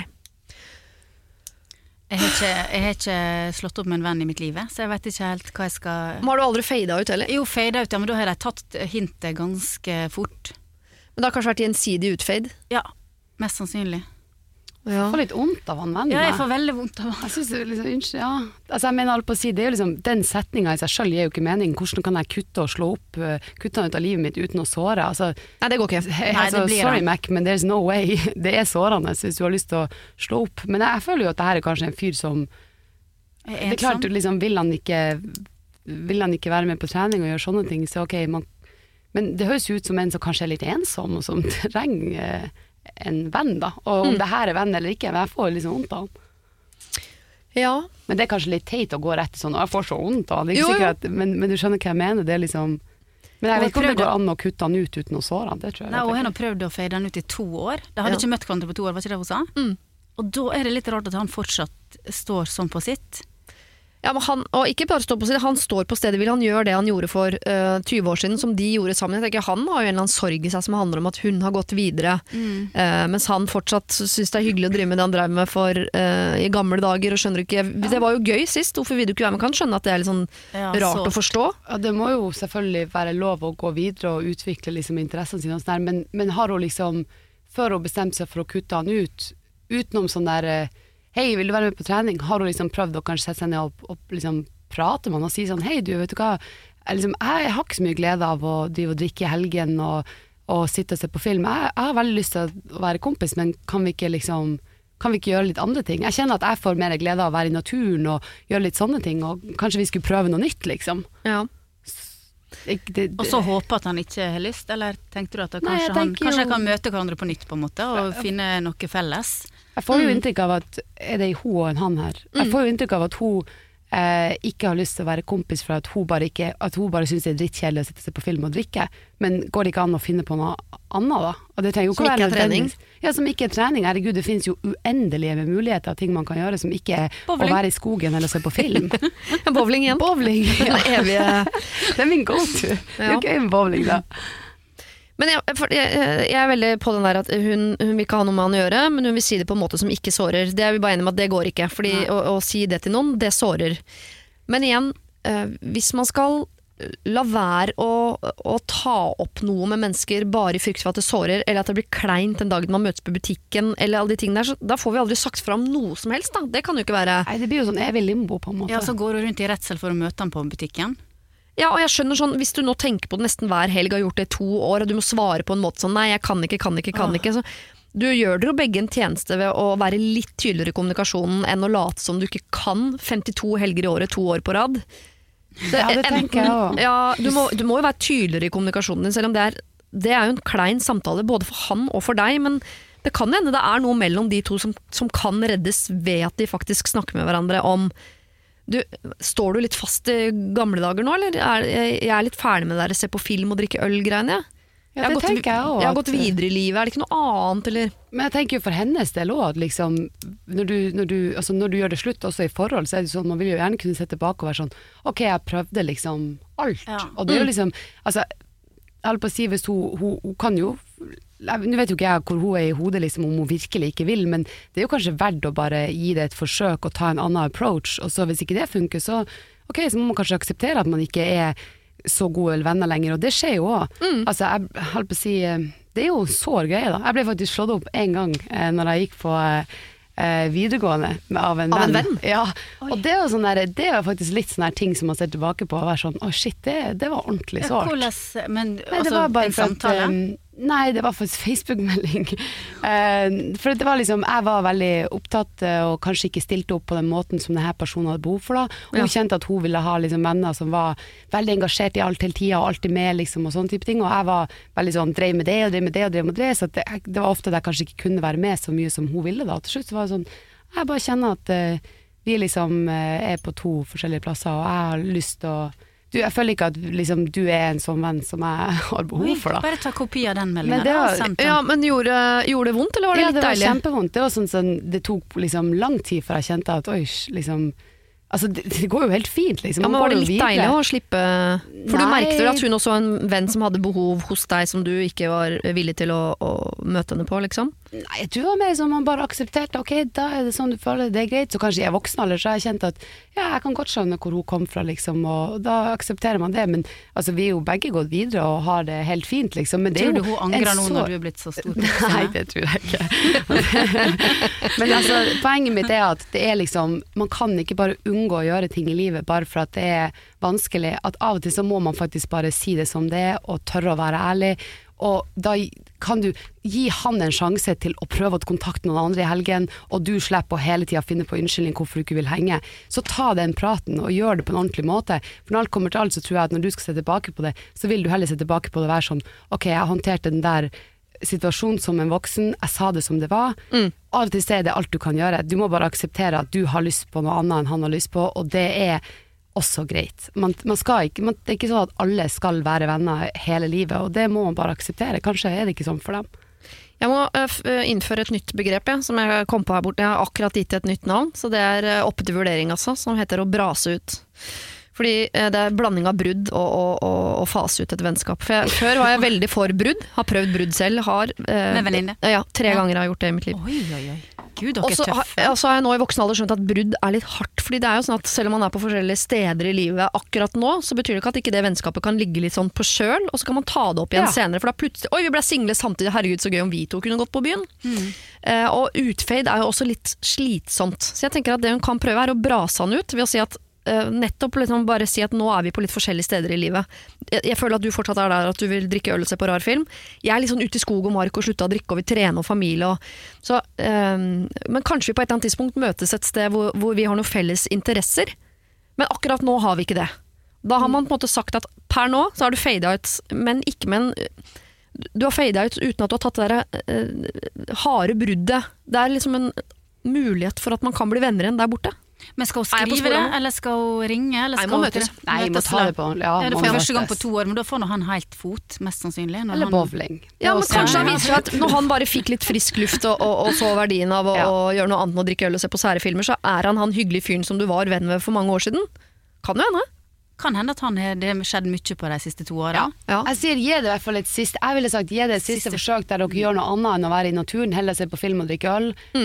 Jeg har, ikke, jeg har ikke slått opp med en venn i mitt liv, så jeg vet ikke helt hva jeg skal... Men har du aldri fadet ut, eller? Jo, fadet ut, ja, men da har jeg tatt hintet ganske fort. Men det har kanskje vært gjensidig utfade? Ja, mest sannsynlig. Ja. Jeg får litt ondt av han vennen. Ja, jeg får veldig vondt av han. Jeg synes det liksom, unnskyld, ja. Altså, jeg mener alt på å si, det er jo liksom, den setningen i seg selv gir jo ikke mening. Hvordan kan jeg kutte og slå opp, kutte han ut av livet mitt uten å såre? Altså, Nei, det går ikke. Hey, Nei, altså, det blir sorry, det. Mac, men there's no way. Det er sårende hvis du har lyst til å slå opp. Men jeg, jeg føler jo at det her er kanskje en fyr som... Det er klart, liksom, vil han ikke vil han ikke være med på trening og gjøre sånne ting, så ok, man, men det høres jo ut som en som kanskje er litt ensom og som trenger en venn da, og om mm. det her er venn eller ikke, men jeg får liksom vondt av han. Ja. Men det er kanskje litt teit å gå rett sånn, og jeg får så vondt av han, jo, jo. At, men, men du skjønner hva jeg mener, det er liksom, men jeg vet ikke om det går an å kutte han ut uten å såre han, det tror jeg. Nei, og hun har prøvd å fade han ut i to år, det hadde ja. Ikke møtt hverandre på to år, var ikke det hun sa? Mm. Og da er det litt rart at han fortsatt står sånn på sitt. Ja, men han, og ikke bare stå på stedet, han står på stedet, vil han gjøre det han gjorde for uh, tjue år siden, som de gjorde sammen. Jeg tenker, han har jo en eller annen sorg i seg som handler om at hun har gått videre, mm. uh, mens han fortsatt synes det er hyggelig å drive med det han drev med for uh, i gamle dager, og skjønner ikke, ja. Det var jo gøy sist, hvorfor vil du ikke være med, kan skjønne at det er litt sånn ja, rart så. Å forstå. Ja, det må jo selvfølgelig være lov å gå videre og utvikle liksom interessene sine, og sånn der, men, men har hun liksom, før hun bestemte seg for å kutte han ut, utenom sånn der, hei, vil du være med på trening, har hun liksom prøvd å kanskje sette seg ned og, og liksom prater man og sier sånn, hei du, vet du hva, jeg, liksom, jeg har ikke så mye glede av å, å drikke i helgen og, og sitte og se på film. Jeg, jeg har veldig lyst til å være kompis, men kan vi ikke liksom, kan vi ikke gjøre litt andre ting? Jeg kjenner at jeg får mer glede av å være i naturen og gjøre litt sånne ting, og kanskje vi skulle prøve noe nytt, liksom. Ja. Det, det, og så håper at han ikke har lyst, eller tenkte du at kanskje, nei, han, kanskje jo... kan møte hverandre på nytt på en måte, og finne noe felles? Jeg får jo mm. inntrykk av at, er det hun og en han her? Jeg får jo inntrykk av at hun Eh, ikke har lyst til å være kompis for at hun bare, ikke, at hun bare synes det er drittkjedelig å sitte seg på film og drikke, men går det ikke an å finne på noe annet da? Og det trenger jo ikke som ikke er trening? Ja, som ikke er trening. Herregud, det finnes jo uendelige med muligheter av ting man kan gjøre som ikke er bowling. Å være i skogen eller se på film. Bowling igjen. Bowling, ja. Evige. Det er min go-to. Ja. Det er jo gøy med bowling da. Men jeg, jeg, jeg er veldig på den der at hun, hun vil ikke ha noe med han å gjøre, men hun vil si det på en måte som ikke sårer. Det er vi bare enige med at det går ikke, fordi å, å si det til noen, det sårer. Men igjen, eh, hvis man skal la være å, å ta opp noe med mennesker bare i frykt for at det sårer, eller at det blir kleint den dagen man møtes på butikken, eller alle de tingene der, så da får vi aldri sagt fram noe som helst da. Det kan jo ikke være... Nei, det blir jo sånn evig limbo på en måte. Ja, så går du rundt i redsel for å møte han på butikken. Ja, og jeg skjønner sånn, hvis du nå tenker på det nesten hver helg, har gjort det i to år, og du må svare på en måte sånn, nei, jeg kan ikke, kan ikke, kan ikke, så du gjør dere jo begge en tjeneste ved å være litt tydeligere i kommunikasjonen enn å late som du ikke kan femtito helger i året, to år på rad. Det, ja, det tenker jeg også. Ja, du må, du må jo være tydeligere i kommunikasjonen din, selv om det er, det er jo en klein samtale, både for han og for deg, men det kan hende det er noe mellom de to som, som kan reddes ved at de faktisk snakker med hverandre om Du, står du litt fast i gamle dager nå, eller? Er, jeg er litt ferdig med det der, se på film og drikke øl-greiene. Ja, det jeg tenker jeg også. Jeg har gått videre i livet, er det ikke noe annet, eller? Men jeg tenker jo for hennes del også, liksom, når du, når, du, altså når du gjør det slutt også i forhold, så er det sånn, man vil jo gjerne kunne se tilbake og være sånn, ok, jeg prøvde liksom alt. Ja. Og det er jo liksom, altså, jeg holder på å si, hvis hun, hun, hun kan jo, nå vet jo ikke jeg hvor hun er i hodet, liksom, om hun virkelig ikke vil, men det er jo kanskje verdt å bare gi det et forsøk og ta en annen approach, og så hvis ikke det funker, så, ok, så må man kanskje akseptere at man ikke er så gode eller venner lenger, og det skjer jo også. Mm. Altså, jeg holder på å si, det er jo sår greie da. Jeg ble faktisk slått opp en gang eh, når jeg gikk på eh, videregående av en av venn. En venn? Ja, Oi. Og det er jo sånn der, det er jo faktisk litt sånne ting som man ser tilbake på og være sånn, åh oh, shit, det, det var ordentlig sårt. Ja, hvordan, men Nei, altså, det var bare en samtale? At, um, Nei, det var faktisk Facebook-melding. Uh, for det var liksom, jeg var veldig opptatt uh, og kanskje ikke stilte opp på den måten som denne personen hadde behov for da. Hun ja. Kjente at hun ville ha liksom venner som var veldig engasjert i alt hele tiden og alltid med liksom og sånne type ting. Og jeg var veldig sånn, drev med det og drev med det og drev med det. Så det, det var ofte at jeg kanskje ikke kunne være med så mye som hun ville da. Til slutt så var det sånn, jeg bare kjenner at uh, vi liksom uh, er på to forskjellige plasser og jeg har lyst til å Du, jeg føler ikke at liksom, du er en sånn venn som jeg har behov for da. Bare ta kopi av den meldingen. Men det var, ja, men gjorde, gjorde det vondt, eller var det ja, litt deilig? Ja, det var kjempevondt. Det var sånn, sånn, det tok liksom lang tid før jeg kjente at, oi, liksom, altså det, det går jo helt fint liksom. Ja, men var det litt videre. Deilig å slippe, for Nei. Du merket at hun også var en venn som hadde behov hos deg som du ikke var villig til å, å møte henne på, liksom? Nei, du var mer som man bare aksepterte, ok, da er det sånn du føler det er greit, så kanskje jeg er voksen alder, så har jeg kjent at ja, jeg kan godt skjønne hvor hun kom fra liksom, og da aksepterer man det, men altså vi er jo begge gått videre og har det helt fint liksom, men det tror er jo du hun angrer nå så... når du er blitt så stor? Nei, det tror jeg ikke. Men altså, poenget mitt er at det er liksom, man kan ikke bare unngå å gjøre ting i livet bare for at det er vanskelig, at av og til så må man faktisk bare si det som det er, og tørre å være ærlig, og da kan du gi han en sjanse til å prøve å kontakte noen andre i helgen, og du slipper å hele tiden finne på unnskyldning hvorfor du ikke vil henge. Så ta den praten og gjør det på en ordentlig måte. For når alt kommer til alt, så tror jeg at når du skal se tilbake på det, så vil du heller se tilbake på det og være sånn, ok, jeg håndterte den der situasjonen som en voksen, jeg sa det som det var. Mm. Av og til så er det alt du kan gjøre. Du må bare akseptere at du har lyst på noe annet enn han har lyst på, og det er også greit. Man, man skal ikke, man, det er ikke sånn at alle skal være venner hele livet, og det må man bare akseptere. Kanskje er det ikke sånn for dem. Jeg må uh, innføre et nytt begrep, ja, som jeg kom på her borte. Jeg har akkurat gitt et nytt navn, så det er uh, oppe til vurdering, altså, som heter å brase ut. Fordi uh, det er blanding av brudd og, og, og, og fase ut et vennskap. For jeg, før var jeg veldig for brudd, har prøvd brudd selv. Har, uh, Med venninne? Ja, tre ja. ganger har jeg gjort det i mitt liv. Oi, oi, oi. Gud, dere er tøffe. Og så har jeg nå i voksen alder skjønt at brudd er litt hardt, fordi det er jo sånn at selv om man er på forskjellige steder i livet akkurat nå, så betyr det ikke at ikke det vennskapet kan ligge litt sånn på sjøl, og så kan man ta det opp igjen ja. senere, for da plutselig, oi, vi ble single samtidig, herregud, så gøy om vi to kunne gått på byen. Mm. Eh, og utfade er jo også litt slitsomt, så jeg tenker at det hun kan prøve er å brase han ut, ved å si at Uh, nettopp liksom bare si at nå er vi på litt forskjellige steder i livet. Jeg, jeg føler at du fortsatt er der at du vil drikke øl og se på rar film. Jeg er litt sånn ute i skog og mark og slutta å drikke og vil trene og familie og, så, um, men kanskje vi på et eller annet tidspunkt møtes et sted hvor, hvor vi har noen felles interesser, men akkurat nå har vi ikke det. Da har man på en måte sagt at per nå så har du fadet ut, men ikke med en, du har fadet ut uten at du har tatt det der uh, harde bruddet. Det er liksom en mulighet for at man kan bli venner igjen der borte. Men skal hun skrive det, eller skal hun ringe? Eller skal Nei, må møtes. Nei, må ta det på. Ja, ja, det får første gang på to år, men da får han helt fot, mest sannsynlig. Eller han... bowling. Ja, men kanskje han viser at når han bare fikk litt frisk luft og, og, og så verdien av å ja. gjøre noe annet enn å drikke øl og se på sære filmer, så er han han hyggelig fyren som du var venn med for mange år siden. Kan jo hende. Kan hende at han har, det har skjedd mye på de siste to årene. Ja. Ja. Jeg sier gi det i hvert fall et siste, jeg ville sagt gi det et siste, siste forsøk der dere gjør noe annet enn å være i naturen, heller se på film og drikke øl. Mm.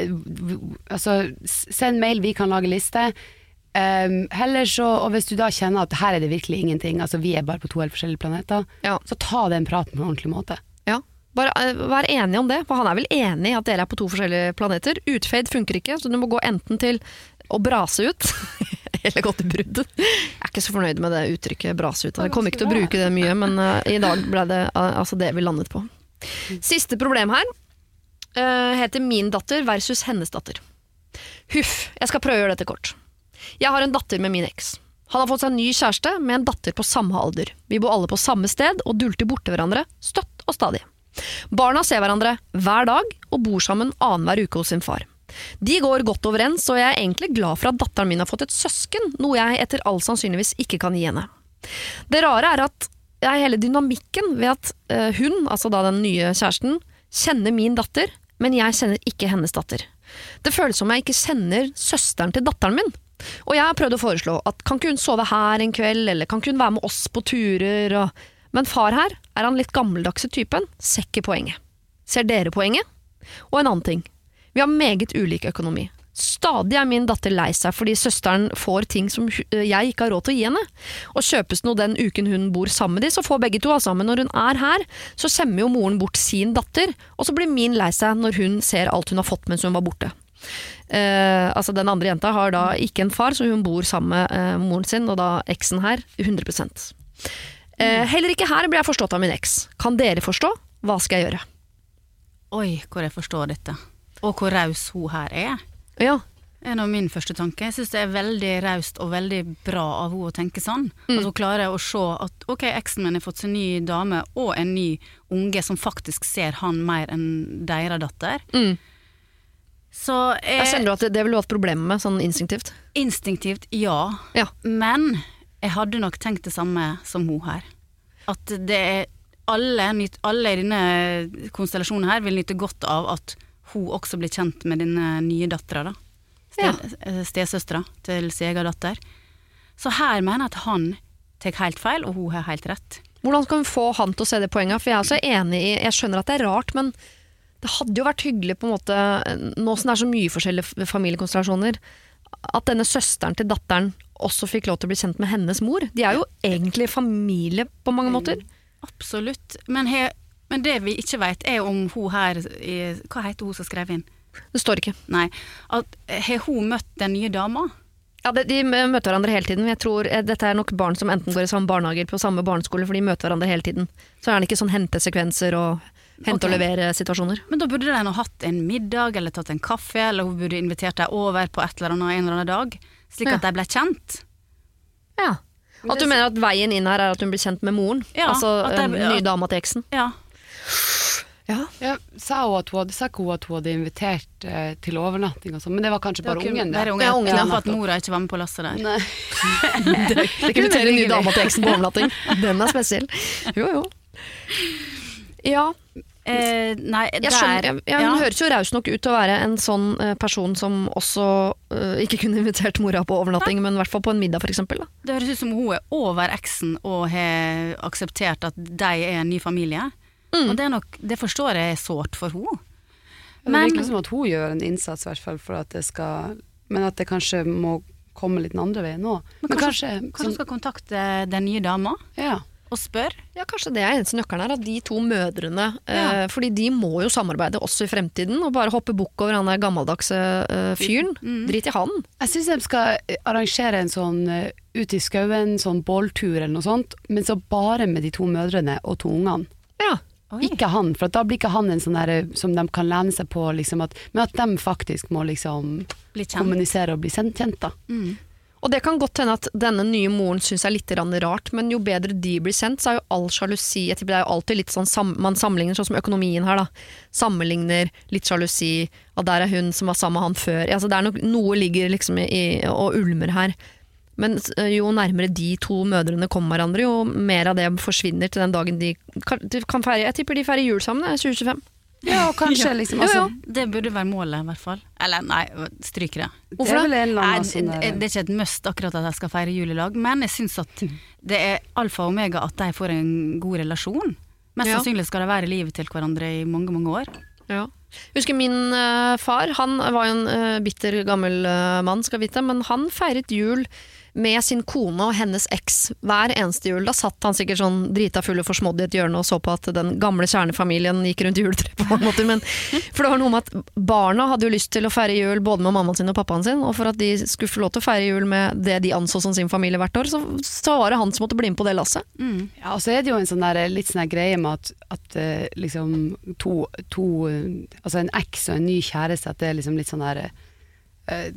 Altså, send mail, vi kan lage liste. Um, heller så, og hvis du da kjenner at her er det virkelig ingenting, altså vi er bare på to helt forskjellige planeter, ja. så ta den praten på en ordentlig måte. Ja. Bare uh, vær enig om det, for han er vel enig i at dere er på to forskjellige planeter. Utfade funker ikke, så du må gå enten til å brase ut eller gå til brudd. Jeg er ikke så fornøyd med det uttrykket brase ut. Jeg kommer ikke til å bruke det mye, men uh, i dag ble det uh, altså det vi landet på. Siste problem her uh, heter min datter versus hennes datter. Huff, jeg skal prøve å gjøre dette kort. Jeg har en datter med min eks. Han har fått seg en ny kjæreste med en datter på samme alder. Vi bor alle på samme sted og dulter borte hverandre støtt og stadig. Barna ser hverandre hver dag og bor sammen annenhver uke hos sin far. De går godt overens, og jeg er egentlig glad for at datteren min har fått et søsken, noe jeg etter all sannsynligvis ikke kan gi henne. Det rare er at jeg er hele dynamikken ved at uh, hun, altså da den nye kjæresten, kjenner min datter, men jeg kjenner ikke hennes datter. Det føles som jeg ikke kjenner søsteren til datteren min. Og jeg har prøvd å foreslå at kan ikke hun sove her en kveld, eller kan ikke hun være med oss på turer, og... men far her er han litt gammeldagse typen, ser ikke poenget. Ser dere poenget? Og en annen ting. Vi har meget ulik økonomi. Stadig er min datter lei seg fordi søsteren får ting som jeg ikke har råd til å gi henne. Og kjøpes noe den uken hun bor sammen med de, så får begge to altså. Men når hun er her, så skjemmer jo moren bort sin datter, og så blir min lei seg når hun ser alt hun har fått mens hun var borte. Eh, altså den andre jenta har da ikke en far, så hun bor sammen med eh, moren sin, og da eksen her, hundre prosent. Eh, heller ikke her blir jeg forstått av min eks. Kan dere forstå? Hva skal jeg gjøre? Oi, hvor jeg forstår dette. Og hvor raus hun her er. Ja. En av min første tanke. Jeg synes det er veldig raust og veldig bra av hun å tenke sånn. Mm. At hun klarer å se at ok, eksen min har fått seg en ny dame og en ny unge som faktisk ser han mer enn deres datter. Mm. Så jeg, jeg kjenner du at det, det vil du ha et problem med, sånn instinktivt? Instinktivt, ja. ja. Men jeg hadde nok tenkt det samme som hun her. At det er alle, alle i denne konstellasjonen her vil nyte godt av at hun også blir kjent med denne nye datteren da. Sted, ja. Stesøstera til sin egen datter. Så her mener jeg at han tar helt feil, og hun har helt rett. Hvordan skal hun få han til å se det poenget? For jeg er også enig i, jeg skjønner at det er rart, men det hadde jo vært hyggelig på en måte, nå som det er så mye forskjellige familiekonstellasjoner, at denne søsteren til datteren også fikk lov til å bli kjent med hennes mor. De er jo egentlig familie på mange måter. Absolutt, men he Men det vi ikke vet er om hun her, hva heter hun som skrev inn? Det står ikke. Nei, at har hun møtt den nye dama? Ja, de, de møter hverandre hele tiden. Jeg tror dette er nok barn som enten går i samme barnehager på samme barneskole, for de møter hverandre hele tiden. Så er det ikke sånn hentesekvenser og hente okay. og levere situasjoner. Men da burde de ha hatt en middag, eller tatt en kaffe, eller hun burde invitert deg over på et eller annet en eller annen dag, slik at ja. de ble kjent. Ja. At du mener at veien inn her er at hun blir kjent med moren? Ja. Altså de, ja. nye dama til eksen? Ja. Ja. Ja, sa hun at hun hadde, sa hun at hun hadde invitert eh, til overnatting og sånn, men det var kanskje bare ungen. Det var ungen, ja, ungen ja, for at mora ikke var med på lasset der. Nei. det det inviterer en ny dama til eksen på overnatting. Den er spesiell. Jo, jo. Ja. Eh, nei, Jeg der, skjønner, jeg, jeg, ja. Hun høres jo raus nok ut til å være en sånn eh, person som også eh, ikke kunne invitert mora på overnatting, men i hvert fall på en middag for eksempel. Da. Det høres ut som hun er over eksen og har akseptert at de er en ny familie. Mm. Og det, er nok, det forstår jeg er sårt for henne. Det virker som at hun gjør en innsats, i hvert fall, for at det skal, men at det kanskje må komme litt den andre veien nå. Men, men kanskje, kanskje, kanskje hun skal kontakte den nye dama? Ja. Og spør. Ja, kanskje det er eneste nøkkelen her, at de to mødrene, ja. eh, fordi de må jo samarbeide også i fremtiden, og bare hoppe bukk over han der gammeldagse eh, fyren. Mm. Drit i han. Jeg synes de skal arrangere en sånn uh, ut i skauen, sånn båltur eller noe sånt, men så bare med de to mødrene og to ungene. Ja. Ikke han, for da blir ikke han en sånn der som de kan lene seg på, liksom, at, men at de faktisk må liksom kommunisere og bli kjent da. Mm. Og det kan godt hende at denne nye moren synes er litt rart, men jo bedre de blir sendt, så er jo all sjalusi, jeg tipper det er jo alltid litt sånn, sam, man sammenligner sånn som økonomien her da, sammenligner litt sjalusi, og der er hun som var sammen med han før, altså det er nok, noe ligger liksom i, og ulmer her, men jo nærmere de to mødrene kommer hverandre, jo mer av det forsvinner til den dagen de kan, de kan feire, jeg tipper de feirer jul sammen, tjue tjuefem. Ja, kanskje liksom altså, jo, jo. Det burde være målet i hvert fall. Eller nei, stryk det. Hvorfor det? Er nei, det, det er ikke et must akkurat at jeg skal feire jul i lag, men jeg synes at det er alfa og omega at de får en god relasjon. Mest ja. sannsynlig skal de være i livet til hverandre i mange, mange år. Ja. Husker min uh, far, han var jo en uh, bitter gammel uh, mann, skal vite, men han feiret jul med sin kone og hennes eks hver eneste jul. Da satt han sikkert sånn drita full og forsmådd i et hjørne og så på at den gamle kjernefamilien gikk rundt juletre på mange måter. Men, for det var noe med at barna hadde jo lyst til å feire jul både med mammaen sin og pappaen sin, og for at de skulle få lov til å feire jul med det de anså som sin familie hvert år, så, så var det han som måtte bli med på det lasset. Mm. Ja, og så er det jo en sånn der, litt sånn der greie med at, at liksom to, to, altså en eks og en ny kjæreste, at det er liksom litt sånn der uh,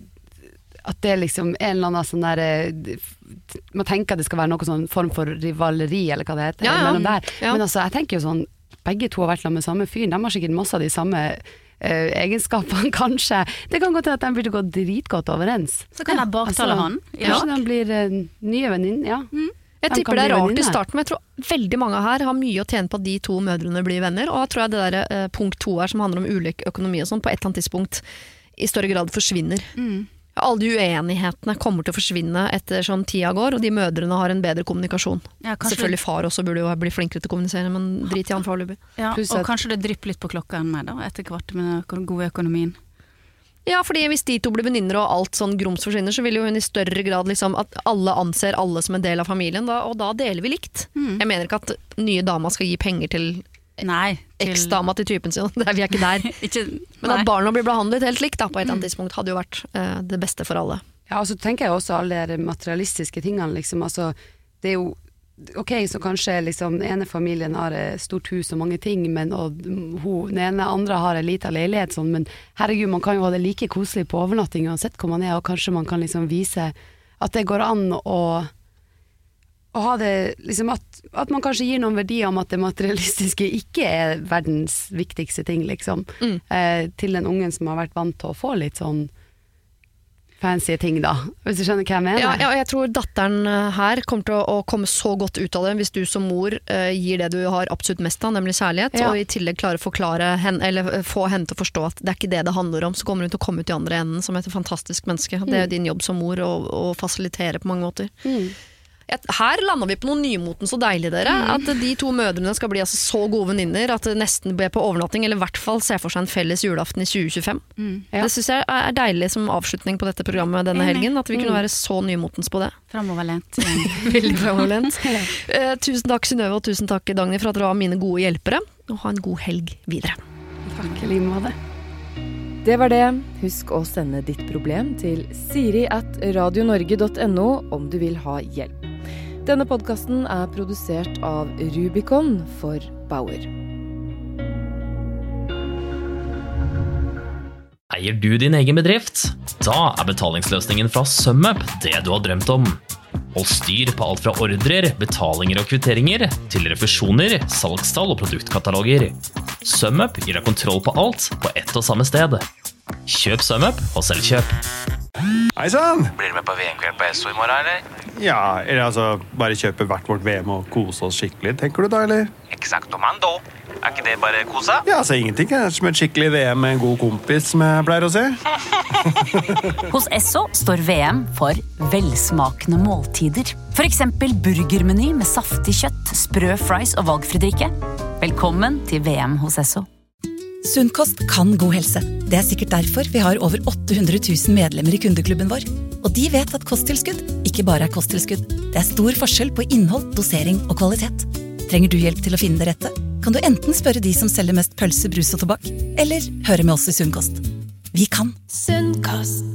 at det er liksom en eller annen sånn der man tenker at det skal være noen sånn form for rivaleri eller hva det heter ja, ja. mellom der, ja. men altså jeg tenker jo sånn begge to har vært med samme fyren, de har sikkert masse av de samme uh, egenskapene kanskje, det kan gå til at de blir til å gå dritgodt overens så kan jeg baktale altså, han ja. Kanskje de blir uh, nye venninner ja. mm. Jeg tipper det er rart i starten, men jeg tror veldig mange her har mye å tjene på at de to mødrene blir venner, og jeg tror jeg det der uh, punkt to her som handler om ulik økonomi og sånn, på et eller annet tidspunkt i større grad forsvinner. Mm. Alle de uenighetene kommer til å forsvinne etter sånn tida går, og de mødrene har en bedre kommunikasjon. Ja, selvfølgelig far også burde jo bli flinkere til å kommunisere, men drit i han foreløpig. Ja, og kanskje det drypper litt på klokka enn meg da, etter hvert med den gode økonomien. Ja, fordi hvis de to blir venninner og alt sånn grums forsvinner, så vil jo hun i større grad liksom at alle anser alle som en del av familien, da, og da deler vi likt. Mm. Jeg mener ikke at nye dama skal gi penger til Nei, til... eks-dama til typen sin, vi er ikke der. ikke, Men at barna blir behandlet helt likt da, på et eller annet tidspunkt hadde jo vært uh, det beste for alle. Ja, og så tenker jeg også alle de materialistiske tingene, liksom, altså, det er jo ok, så kanskje liksom, den ene familien har et stort hus og mange ting, men og, hun, den ene andre har en liten leilighet, sånn, men herregud, man kan jo ha det like koselig på overnatting uansett hvor man er, og kanskje man kan liksom vise at det går an å, å ha det, liksom at, at man kanskje gir noen verdier om at det materialistiske ikke er verdens viktigste ting, liksom, mm. eh, til den ungen som har vært vant til å få litt sånn fancy ting da, hvis du skjønner hva jeg mener. Ja, ja, jeg tror datteren her kommer til å, å komme så godt ut av det hvis du som mor uh, gir det du har absolutt mest av, nemlig kjærlighet, ja. Og i tillegg klarer å forklare henne, eller få henne til å forstå at det er ikke det det handler om, så kommer hun til å komme ut i andre enden som et fantastisk menneske. Mm. Det er din jobb som mor å, å fasilitere på mange måter. Mm. Her lander vi på noe nymoten så deilig dere, mm. at de to mødrene skal bli altså så gode venninner at det nesten blir på overnatting, eller i hvert fall se for seg en felles julaften i tjue tjuefem. Mm. Ja. Det synes jeg er deilig som avslutning på dette programmet denne helgen, at vi kunne være så nymotens på det. Fremoverlent. Veldig fremoverlent. uh, tusen takk Synnøve, og tusen takk Dagny for at dere var mine gode hjelpere, og ha en god helg videre. Takk i like måte. Det var det. Husk å sende ditt problem til siri at radionorge punktum no om du vil ha hjelp. Denne podcasten er produsert av Rubicon for Bauer. Eier du din egen bedrift? Da er betalingsløsningen fra SumUp det du har drømt om. Hold styr på alt fra ordrer, betalinger og kvitteringer, til refusjoner, salgstall og produktkataloger. SumUp gir deg kontroll på alt på ett og samme sted. Kjøp SumUp og selv kjøp. Hei sann! Blir du med på V M-kveld på Esso i morgen, eller? Ja, eller altså, bare kjøpe hvert vårt V M og kose oss skikkelig, tenker du da, eller? Exactomando. Er ikke det bare kosa? Ja, altså ingenting er som et skikkelig V M med en god kompis, som jeg pleier å si. Hos Esso står V M for velsmakende måltider. For eksempel burgermeny med saftig kjøtt, sprø fries og valgfri drikke. Velkommen til V M hos Esso. Sunn kost kan god helse. Det er sikkert derfor vi har over åtte hundre tusen medlemmer i kundeklubben vår. Og de vet at kosttilskudd ikke bare er kosttilskudd. Det er stor forskjell på innhold, dosering og kvalitet. Trenger du hjelp til å finne det rette? Kan du enten spørre de som selger mest pølse, brus og tobakk, eller høre med oss i Sunn kost. Vi kan. Sunn kost.